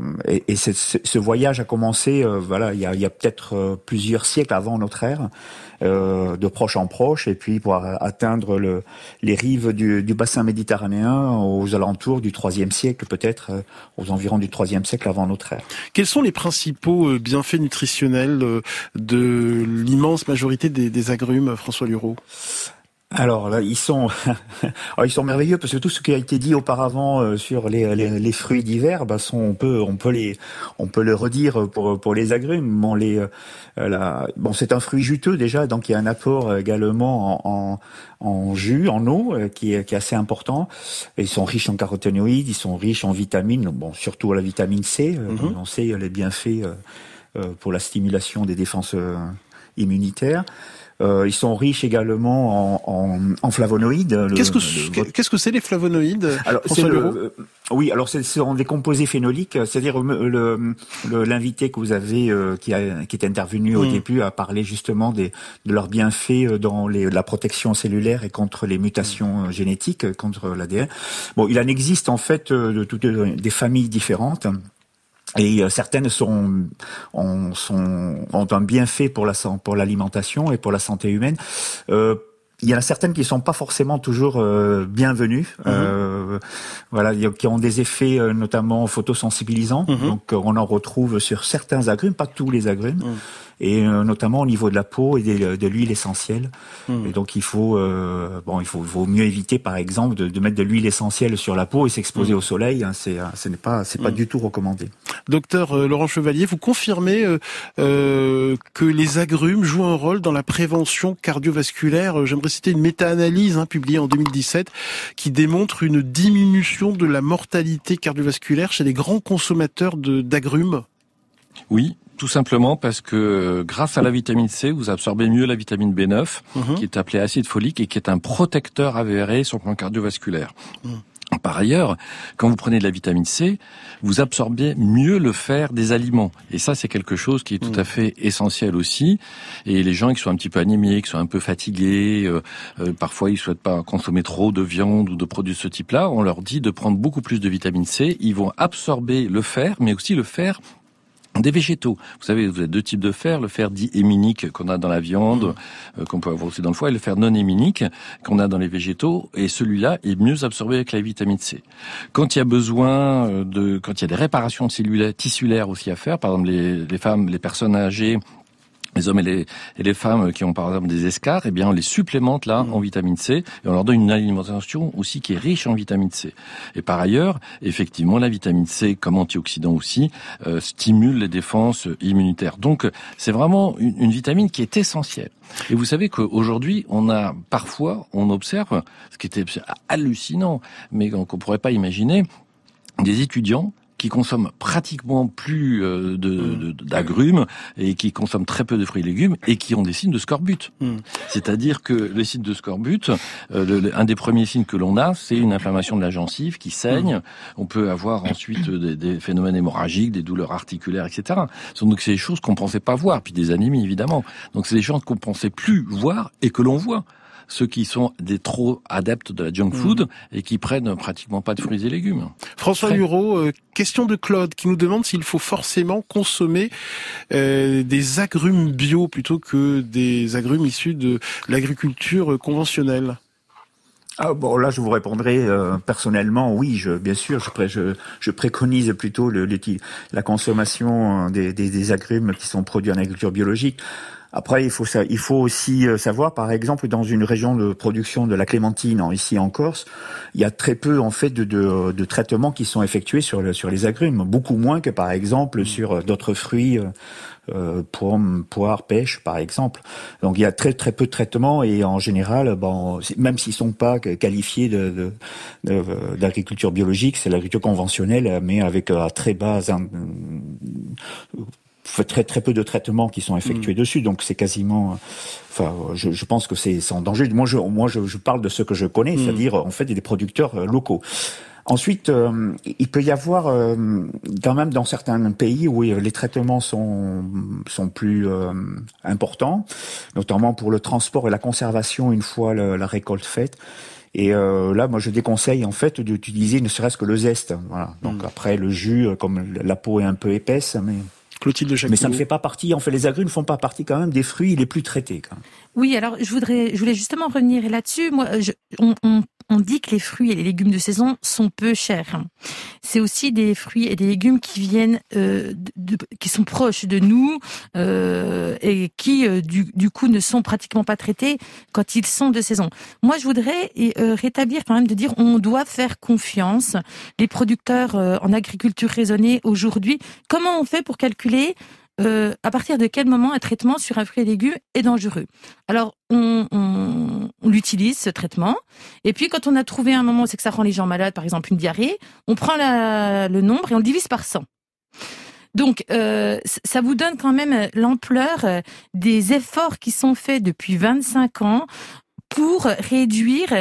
ce voyage a commencé, il y a peut-être plusieurs siècles avant notre ère, de proche en proche, et puis pour atteindre les rives du bassin méditerranéen aux alentours du IIIe siècle, peut-être aux environs du IIIe siècle avant notre ère. Quels sont les principaux bienfaits nutritionnels de l'immense majorité des agrumes, François Lureau ? Alors là, ils sont merveilleux parce que tout ce qui a été dit auparavant sur les fruits d'hiver, on peut le redire pour les agrumes. C'est un fruit juteux déjà, donc il y a un apport également en jus, en eau, qui est assez important. Ils sont riches en caroténoïdes, ils sont riches en vitamines, surtout la vitamine C. On sait les bienfaits pour la stimulation des défenses immunitaires. Ils sont riches également en flavonoïdes. Qu'est-ce que c'est les flavonoïdes, alors, François Lureau ? Alors ce sont des composés phénoliques, c'est-à-dire l'invité que vous avez qui est intervenu au début a parlé justement de leurs bienfaits dans la protection cellulaire et contre les mutations génétiques, contre l'ADN. Il en existe en fait de toutes des familles différentes. Et certaines ont un bienfait pour l'alimentation et pour la santé humaine. Il y en a certaines qui sont pas forcément toujours bienvenues, qui ont des effets notamment photosensibilisants. Donc on en retrouve sur certains agrumes, pas tous les agrumes. Et notamment au niveau de la peau et de l'huile essentielle. Et donc il faut mieux éviter par exemple de mettre de l'huile essentielle sur la peau et s'exposer au soleil. Ce n'est pas du tout recommandé. Docteur Laurent Chevalier, vous confirmez que les agrumes jouent un rôle dans la prévention cardiovasculaire. J'aimerais citer une méta-analyse publiée en 2017 qui démontre une diminution de la mortalité cardiovasculaire chez les grands consommateurs d'agrumes. Oui. Tout simplement parce que grâce à la vitamine C, vous absorbez mieux la vitamine B9, qui est appelée acide folique et qui est un protecteur avéré sur le plan cardiovasculaire. Par ailleurs, quand vous prenez de la vitamine C, vous absorbez mieux le fer des aliments. Et ça, c'est quelque chose qui est tout à fait essentiel aussi. Et les gens qui sont un petit peu anémiques, qui sont un peu fatigués, parfois ils souhaitent pas consommer trop de viande ou de produits de ce type-là, on leur dit de prendre beaucoup plus de vitamine C. Ils vont absorber le fer, mais aussi le fer des végétaux. Vous savez, vous avez 2 types de fer, le fer dit héminique qu'on a dans la viande, qu'on peut avoir aussi dans le foie, et le fer non héminique qu'on a dans les végétaux, et celui-là est mieux absorbé avec la vitamine C. Quand il y a besoin quand il y a des réparations tissulaires aussi à faire, par exemple les femmes, les personnes âgées, les hommes et les femmes qui ont par exemple des escarres, eh bien on les supplémente là en vitamine C et on leur donne une alimentation aussi qui est riche en vitamine C. Et par ailleurs, effectivement, la vitamine C comme antioxydant aussi stimule les défenses immunitaires. Donc c'est vraiment une vitamine qui est essentielle. Et vous savez qu'aujourd'hui, on observe ce qui était hallucinant, mais qu'on pourrait pas imaginer, des étudiants qui consomment pratiquement plus d'agrumes et qui consomment très peu de fruits et légumes et qui ont des signes de scorbut. C'est-à-dire que les signes de scorbut, un des premiers signes que l'on a, c'est une inflammation de la gencive qui saigne. On peut avoir ensuite des phénomènes hémorragiques, des douleurs articulaires, etc. Donc c'est des choses qu'on pensait pas voir, puis des anémies évidemment. Donc c'est des choses qu'on pensait plus voir et que l'on voit. ceux qui sont des trop adeptes de la junk food et qui prennent pratiquement pas de fruits et légumes. François Mureau, question de Claude qui nous demande s'il faut forcément consommer des agrumes bio plutôt que des agrumes issus de l'agriculture conventionnelle. Ah bon, là je vous répondrai personnellement, oui, bien sûr, je préconise plutôt la consommation des agrumes qui sont produits en agriculture biologique. Après, il faut aussi savoir, par exemple, dans une région de production de la clémentine, ici en Corse, il y a très peu en fait de traitements qui sont effectués sur les agrumes, beaucoup moins que par exemple sur d'autres fruits, pommes, poires, pêches, par exemple. Donc il y a très très peu de traitements et en général, même s'ils sont pas qualifiés d'agriculture biologique, c'est l'agriculture conventionnelle, mais avec très bas très très peu de traitements qui sont effectués dessus, donc c'est quasiment, je pense que c'est sans danger. Moi je parle de ce que je connais, c'est-à-dire en fait des producteurs locaux. Ensuite, il peut y avoir quand même dans certains pays où les traitements sont plus importants, notamment pour le transport et la conservation une fois la récolte faite. Et là, moi, je déconseille en fait d'utiliser ne serait-ce que le zeste. Voilà. Donc après le jus, comme la peau est un peu épaisse, Clotilde Jacquot. Mais ça ne fait pas partie, en fait, les agrumes ne font pas partie quand même des fruits les plus traités. Quand même. Oui, alors je voulais justement revenir là-dessus. Moi, on dit que les fruits et les légumes de saison sont peu chers. C'est aussi des fruits et des légumes qui viennent, qui sont proches de nous et qui, du coup, ne sont pratiquement pas traités quand ils sont de saison. Moi, je voudrais rétablir quand même de dire on doit faire confiance. Les producteurs en agriculture raisonnée aujourd'hui, comment on fait pour calculer à partir de quel moment un traitement sur un fruit et légumes est dangereux? Alors, on l'utilise, ce traitement, et puis quand on a trouvé un moment où c'est que ça rend les gens malades, par exemple une diarrhée, on prend le nombre et on le divise par 100. Donc, ça vous donne quand même l'ampleur des efforts qui sont faits depuis 25 ans pour réduire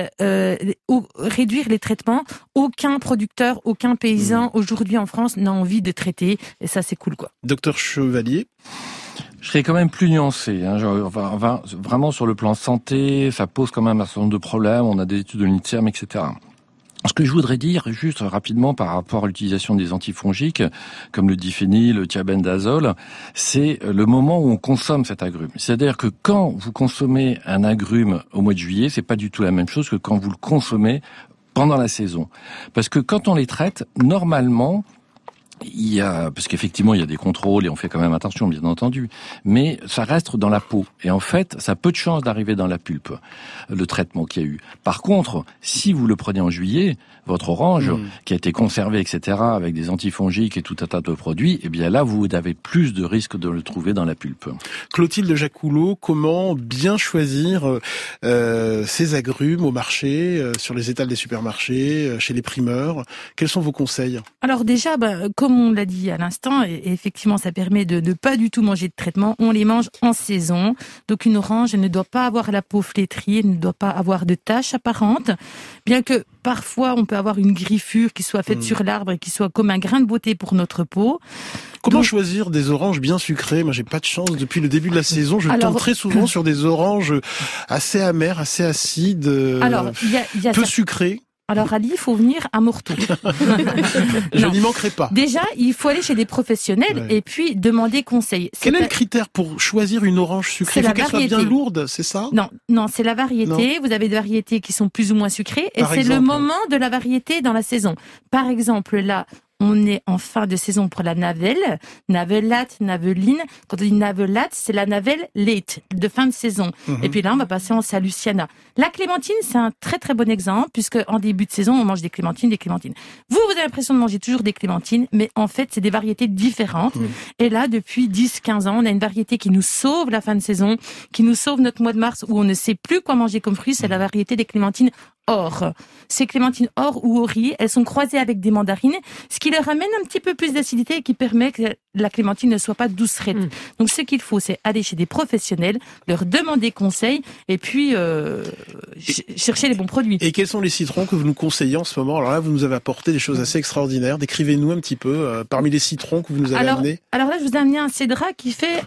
les traitements. Aucun producteur, aucun paysan aujourd'hui en France n'a envie de traiter, et ça c'est cool quoi. Docteur Chevalier. Je serais quand même plus nuancé. Vraiment sur le plan santé, ça pose quand même un certain nombre de problèmes. On a des études de l'INSERM, etc. Ce que je voudrais dire, juste rapidement par rapport à l'utilisation des antifongiques, comme le diphényl, le thiabendazole, c'est le moment où on consomme cet agrume. C'est-à-dire que quand vous consommez un agrume au mois de juillet, c'est pas du tout la même chose que quand vous le consommez pendant la saison. Parce que quand on les traite, normalement, parce qu'effectivement il y a des contrôles et on fait quand même attention bien entendu, mais ça reste dans la peau et en fait ça a peu de chance d'arriver dans la pulpe, le traitement qu'il y a eu. Par contre, si vous le prenez en juillet, votre orange qui a été conservé etc avec des antifongiques et tout un tas de produits, eh bien là vous avez plus de risques de le trouver dans la pulpe. Clotilde Jacquot, comment bien choisir ces agrumes au marché, sur les étals des supermarchés, chez les primeurs? Quels sont vos conseils? Alors déjà, comme on l'a dit à l'instant, et effectivement ça permet de ne pas du tout manger de traitement, on les mange en saison. Donc une orange ne doit pas avoir la peau flétrie, elle ne doit pas avoir de taches apparentes, bien que parfois on peut avoir une griffure qui soit faite sur l'arbre et qui soit comme un grain de beauté pour notre peau. Comment choisir des oranges bien sucrées? Moi, j'ai pas de chance. Depuis le début de la saison, je tombe très souvent sur des oranges assez amères, assez acides, peu sucrées. Alors Ali, il faut venir à Morteau. Je n'y manquerai pas. Déjà, il faut aller chez des professionnels et puis demander conseil. Quel est le critère pour choisir une orange sucrée? Il faut qu'elle soit bien lourde, c'est ça? Non, c'est la variété. Vous avez des variétés qui sont plus ou moins sucrées et c'est le moment de la variété dans la saison. Par exemple, là, on est en fin de saison pour la navelle, navellate, naveline. Quand on dit navellate, c'est la navelle late, de fin de saison. Et puis là, on va passer en saluciana. La clémentine, c'est un très très bon exemple, puisque en début de saison, on mange des clémentines. Vous avez l'impression de manger toujours des clémentines, mais en fait, c'est des variétés différentes. Et là, depuis 10-15 ans, on a une variété qui nous sauve la fin de saison, qui nous sauve notre mois de mars, où on ne sait plus quoi manger comme fruits, c'est la variété des clémentines or. Ces clémentines or ou ori, elles sont croisées avec des mandarines, ce qui leur amène un petit peu plus d'acidité et qui permet que la clémentine ne soit pas doucerette. Donc ce qu'il faut, c'est aller chez des professionnels, leur demander conseil, et puis chercher les bons produits. Et quels sont les citrons que vous nous conseillez en ce moment? Alors là, vous nous avez apporté des choses assez extraordinaires. Décrivez-nous un petit peu parmi les citrons que vous nous avez amenés. Alors là, je vous ai amené un cédrat qui fait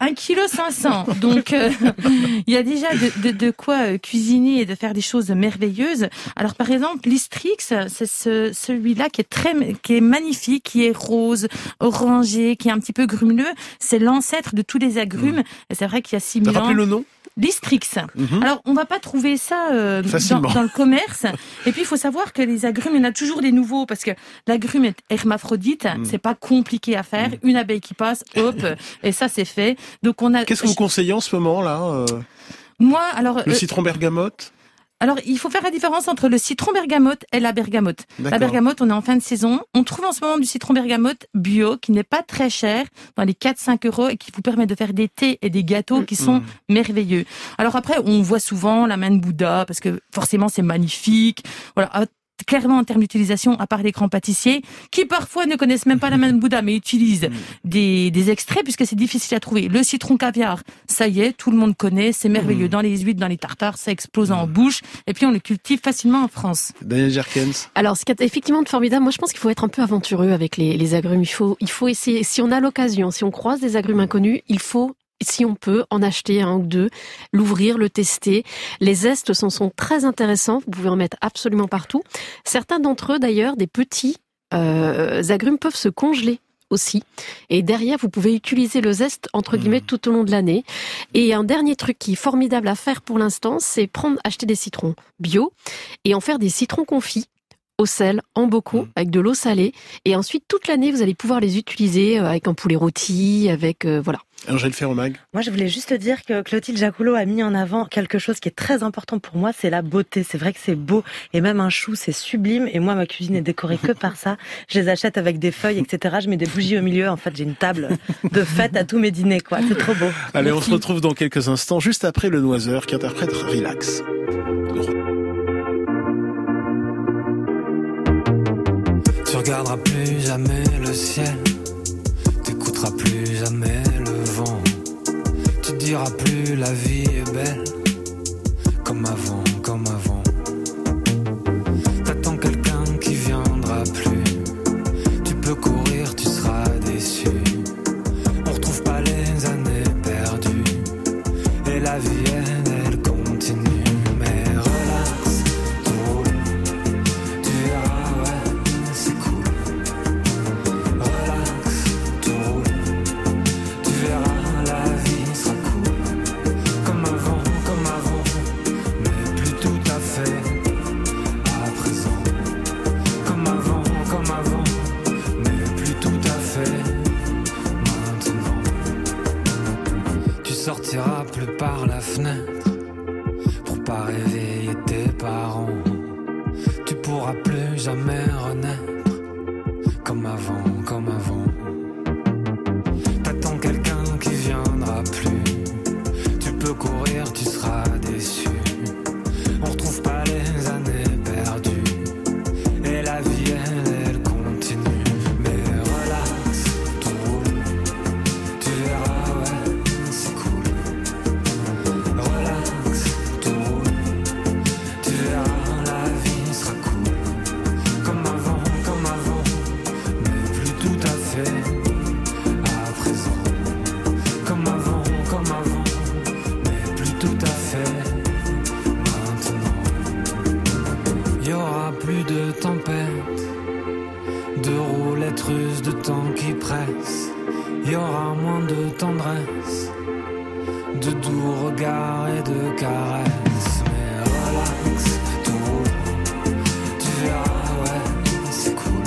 1,5 kg. Donc, il y a déjà de quoi cuisiner et de faire des choses merveilleuses. Alors, par exemple, l'Istrix, c'est celui-là qui est magnifique, qui est rose, orangé, qui est un petit peu grumeleux. C'est l'ancêtre de tous les agrumes. Et c'est vrai qu'il y a 6000 ans. Rappelez le nom? L'Istrix. Alors, on va pas trouver ça dans le commerce. Et puis, il faut savoir que les agrumes, il y en a toujours des nouveaux, parce que l'agrume est hermaphrodite. C'est pas compliqué à faire. Une abeille qui passe, hop, et ça, c'est fait. Donc, Qu'est-ce que vous conseillez en ce moment, là Moi, alors... Le citron bergamote? Alors, il faut faire la différence entre le citron bergamote et la bergamote. La bergamote, on est en fin de saison. On trouve en ce moment du citron bergamote bio, qui n'est pas très cher, dans les 4-5 € et qui vous permet de faire des thés et des gâteaux qui sont merveilleux. Alors après, on voit souvent la main de Bouddha, parce que forcément, c'est magnifique. Voilà. Clairement, en termes d'utilisation, à part les grands pâtissiers, qui parfois ne connaissent même pas la main de Bouddha, mais utilisent des extraits, puisque c'est difficile à trouver. Le citron caviar, ça y est, tout le monde connaît, c'est merveilleux. Dans les huîtres, dans les tartares, ça explose en bouche, et puis on le cultive facilement en France. Daniel Jerkens. Alors, ce qui est effectivement formidable, moi je pense qu'il faut être un peu aventureux avec les agrumes. Il faut essayer, si on a l'occasion, si on croise des agrumes inconnus, il faut, si on peut, en acheter un ou deux, l'ouvrir, le tester. Les zestes sont très intéressants, vous pouvez en mettre absolument partout. Certains d'entre eux, d'ailleurs, des petits agrumes peuvent se congeler aussi. Et derrière, vous pouvez utiliser le zeste, entre guillemets, tout au long de l'année. Et un dernier truc qui est formidable à faire pour l'instant, c'est acheter des citrons bio et en faire des citrons confits au sel, en bocaux, avec de l'eau salée. Et ensuite, toute l'année, vous allez pouvoir les utiliser avec un poulet rôti, avec... voilà. Angèle Ferromag. Moi, je voulais juste dire que Clotilde Jacoulot a mis en avant quelque chose qui est très important pour moi, c'est la beauté. C'est vrai que c'est beau. Et même un chou, c'est sublime. Et moi, ma cuisine est décorée que par ça. Je les achète avec des feuilles, etc. Je mets des bougies au milieu. En fait, j'ai une table de fête à tous mes dîners, quoi. C'est trop beau. Allez, on se retrouve dans quelques instants, juste après le Noiseur qui interprète Relax. Tu regarderas plus jamais le ciel, t'écouteras plus jamais le vent, tu diras plus la vie est belle, comme avant, comme avant. T'attends quelqu'un qui viendra plus, tu peux courir, tu seras déçu. On retrouve pas les années perdues, et la vie elle continue. Mais relax, tout roule, tu verras, ouais, c'est cool. Relax, tout roule, tu verras, la vie sera cool. Comme avant, mais plus tout à fait à présent. Comme avant, mais plus tout à fait maintenant. Tu sortiras plus par la fenêtre pour pas réveiller tes parents. Tu pourras plus jamais renaître comme avant, comme avant. T'attends quelqu'un qui viendra plus, tu peux courir, tu seras déçu. On retrouve pas les années perdues, et la vie elle continue. Mais relax, tout roule, tu verras, ouais, c'est cool. Relax, tout roule, tu verras, la vie sera cool. Comme avant, mais plus tout à fait à présent. Comme avant, mais plus tout à fait maintenant. Il y aura plus de tempêtes, de roulettes russes, de temps qui presse. Il y aura moins de tendresse, de doux regards et de caresses. Mais relax, tout roule, tu verras, ouais, c'est cool.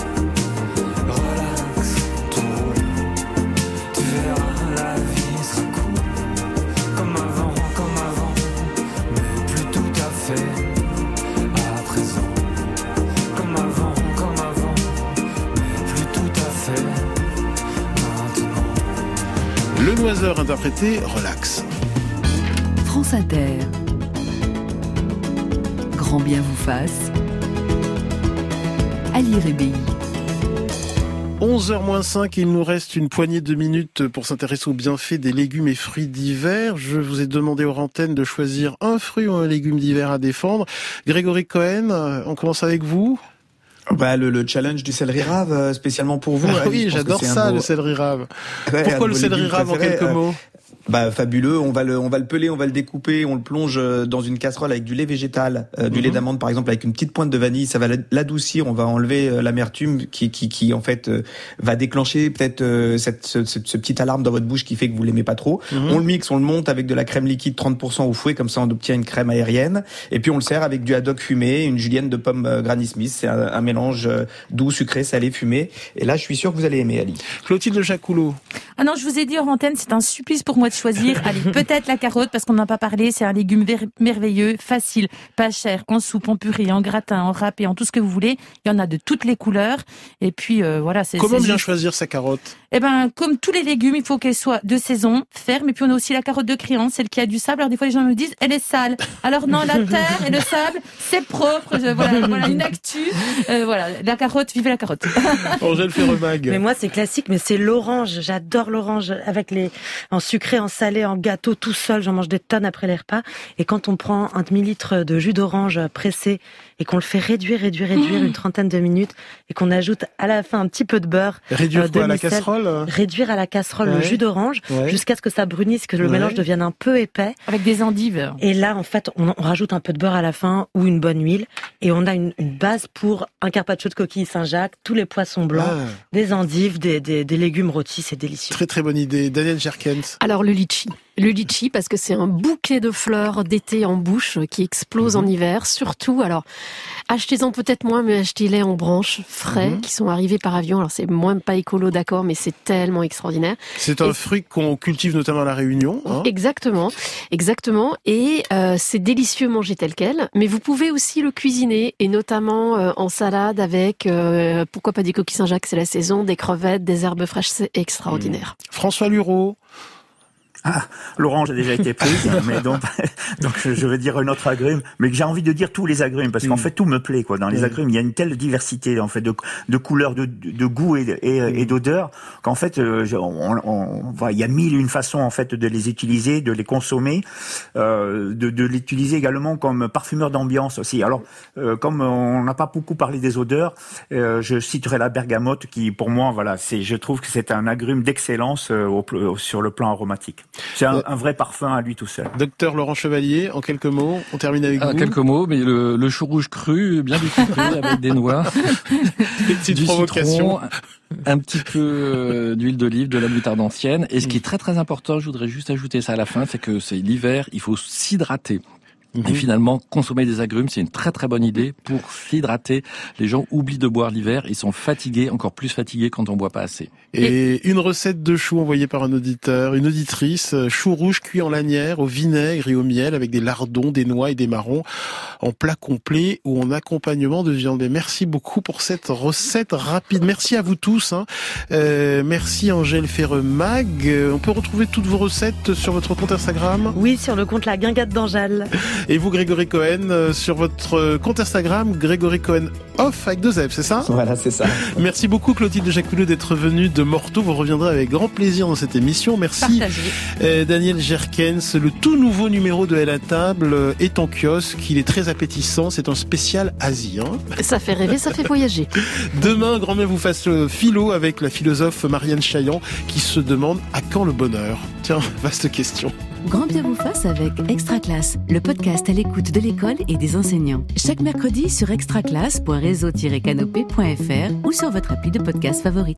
Relax, tout roule, tu verras, la vie sera cool. Comme avant, mais plus tout à fait à présent. Comme avant, mais plus tout à fait maintenant. Le Noiseur interprété Relax. France Inter. Grand bien vous fasse. Ali Rébéi. 11h-5, il nous reste une poignée de minutes pour s'intéresser aux bienfaits des légumes et fruits d'hiver. Je vous ai demandé hors antenne de choisir un fruit ou un légume d'hiver à défendre. Grégory Cohen, on commence avec vous. Le challenge du céleri rave, spécialement pour vous. Oui, j'adore ça, le céleri rave. Pourquoi le céleri rave en quelques mots? Fabuleux. On va le peler, on va le découper, on le plonge dans une casserole avec du lait végétal, du lait d'amande par exemple, avec une petite pointe de vanille. Ça va l'adoucir. On va enlever l'amertume qui en fait va déclencher peut-être ce petit alarme dans votre bouche qui fait que vous l'aimez pas trop. On le mixe, on le monte avec de la crème liquide 30% au fouet, comme ça on obtient une crème aérienne. Et puis on le sert avec du haddock fumé, une julienne de pommes Granny Smith. C'est un mélange doux, sucré, salé, fumé. Et là, je suis sûr que vous allez aimer, Ali. Clotilde Jacoulot. Ah non, je vous ai dit hors antenne, c'est un supplice pour moi de choisir. Allez, peut-être la carotte, parce qu'on n'en a pas parlé. C'est un légume merveilleux, facile, pas cher, en soupe, en purée, en gratin, en râpé, en tout ce que vous voulez. Il y en a de toutes les couleurs. Et puis, voilà. Comment bien choisir sa carotte? Comme tous les légumes, il faut qu'elle soit de saison, ferme. Et puis, on a aussi la carotte de créance, celle qui a du sable. Alors, des fois, les gens me disent, elle est sale. Alors, non, la terre et le sable, c'est propre. Voilà, une actu. Voilà, la carotte, vive la carotte. Angèle Ferremag. Mais moi, c'est classique, mais c'est l'orange. J'adore l'orange avec en sucré, en salé, en gâteau, tout seul. J'en mange des tonnes après les repas. Et quand on prend un demi-litre de jus d'orange pressé et qu'on le fait réduire une trentaine de minutes et qu'on ajoute à la fin un petit peu de beurre. Réduire quoi, à la casserole? Réduire à la casserole le jus d'orange jusqu'à ce que ça brunisse, que le mélange devienne un peu épais. Avec des endives. Et là, en fait, on rajoute un peu de beurre à la fin ou une bonne huile et on a une base pour un carpaccio de coquille Saint-Jacques, tous les poissons blancs, des endives, des légumes rôtis, c'est délicieux. Très très bonne idée. Daniel Jerkens. Alors le litchi. Le litchi, parce que c'est un bouquet de fleurs d'été en bouche qui explose en hiver. Surtout, alors, achetez-en peut-être moins, mais achetez-les en branches, frais, qui sont arrivés par avion. Alors c'est moins pas écolo, d'accord, mais c'est tellement extraordinaire. C'est un fruit qu'on cultive notamment à La Réunion. Exactement. Et c'est délicieux manger tel quel, mais vous pouvez aussi le cuisiner, et notamment en salade avec, pourquoi pas des coquilles Saint-Jacques, c'est la saison, des crevettes, des herbes fraîches, c'est extraordinaire. François Lureau. L'orange a déjà été prise, mais donc je vais dire un autre agrume, mais j'ai envie de dire tous les agrumes, parce qu'en fait tout me plaît, quoi. Dans les agrumes, il y a une telle diversité, en fait, de couleurs, de goût et d'odeurs, qu'en fait, il y a mille et une façons, en fait, de les utiliser, de les consommer, de l'utiliser également comme parfumeur d'ambiance aussi. Alors, comme on n'a pas beaucoup parlé des odeurs, je citerai la bergamote, qui, pour moi, voilà, je trouve que c'est un agrume d'excellence sur le plan aromatique. C'est un vrai parfum à lui tout seul. Docteur Laurent Chevalier, en quelques mots, on termine avec vous. En quelques mots, mais le chou rouge cru, bien découpé, avec des noix, du citron, un petit peu d'huile d'olive, de la moutarde ancienne. Et ce qui est très très important, je voudrais juste ajouter ça à la fin, c'est que c'est l'hiver, il faut s'hydrater. Et finalement, consommer des agrumes, c'est une très très bonne idée pour s'hydrater. Les gens oublient de boire l'hiver, ils sont fatigués, encore plus fatigués quand on boit pas assez. Et une recette de chou envoyée par un auditeur, une auditrice, chou rouge cuit en lanière, au vinaigre et au miel, avec des lardons, des noix et des marrons, en plat complet ou en accompagnement de viande. Et merci beaucoup pour cette recette rapide. Merci à vous tous. Merci Angèle Ferremag. On peut retrouver toutes vos recettes sur votre compte Instagram? Oui, sur le compte La Guinguette d'Angèle. Et vous, Grégory Cohen, sur votre compte Instagram, Grégory Cohen Off avec 2 F, c'est ça? Voilà, c'est ça. Merci beaucoup, Clotilde Jacoulot, d'être venue de Morteau. Vous reviendrez avec grand plaisir dans cette émission. Merci, Daniel Jerkens. Le tout nouveau numéro de Elle à table est en kiosque. Il est très appétissant. C'est un spécial Asie. Ça fait rêver, ça fait voyager. Demain, grand bien vous fasse philo avec la philosophe Marianne Chaillan qui se demande à quand le bonheur. Tiens, vaste question. Grand bien vous fasse avec Extra Classe, le podcast à l'écoute de l'école et des enseignants. Chaque mercredi sur extraclasse.réseau-canopé.fr ou sur votre appli de podcast favori.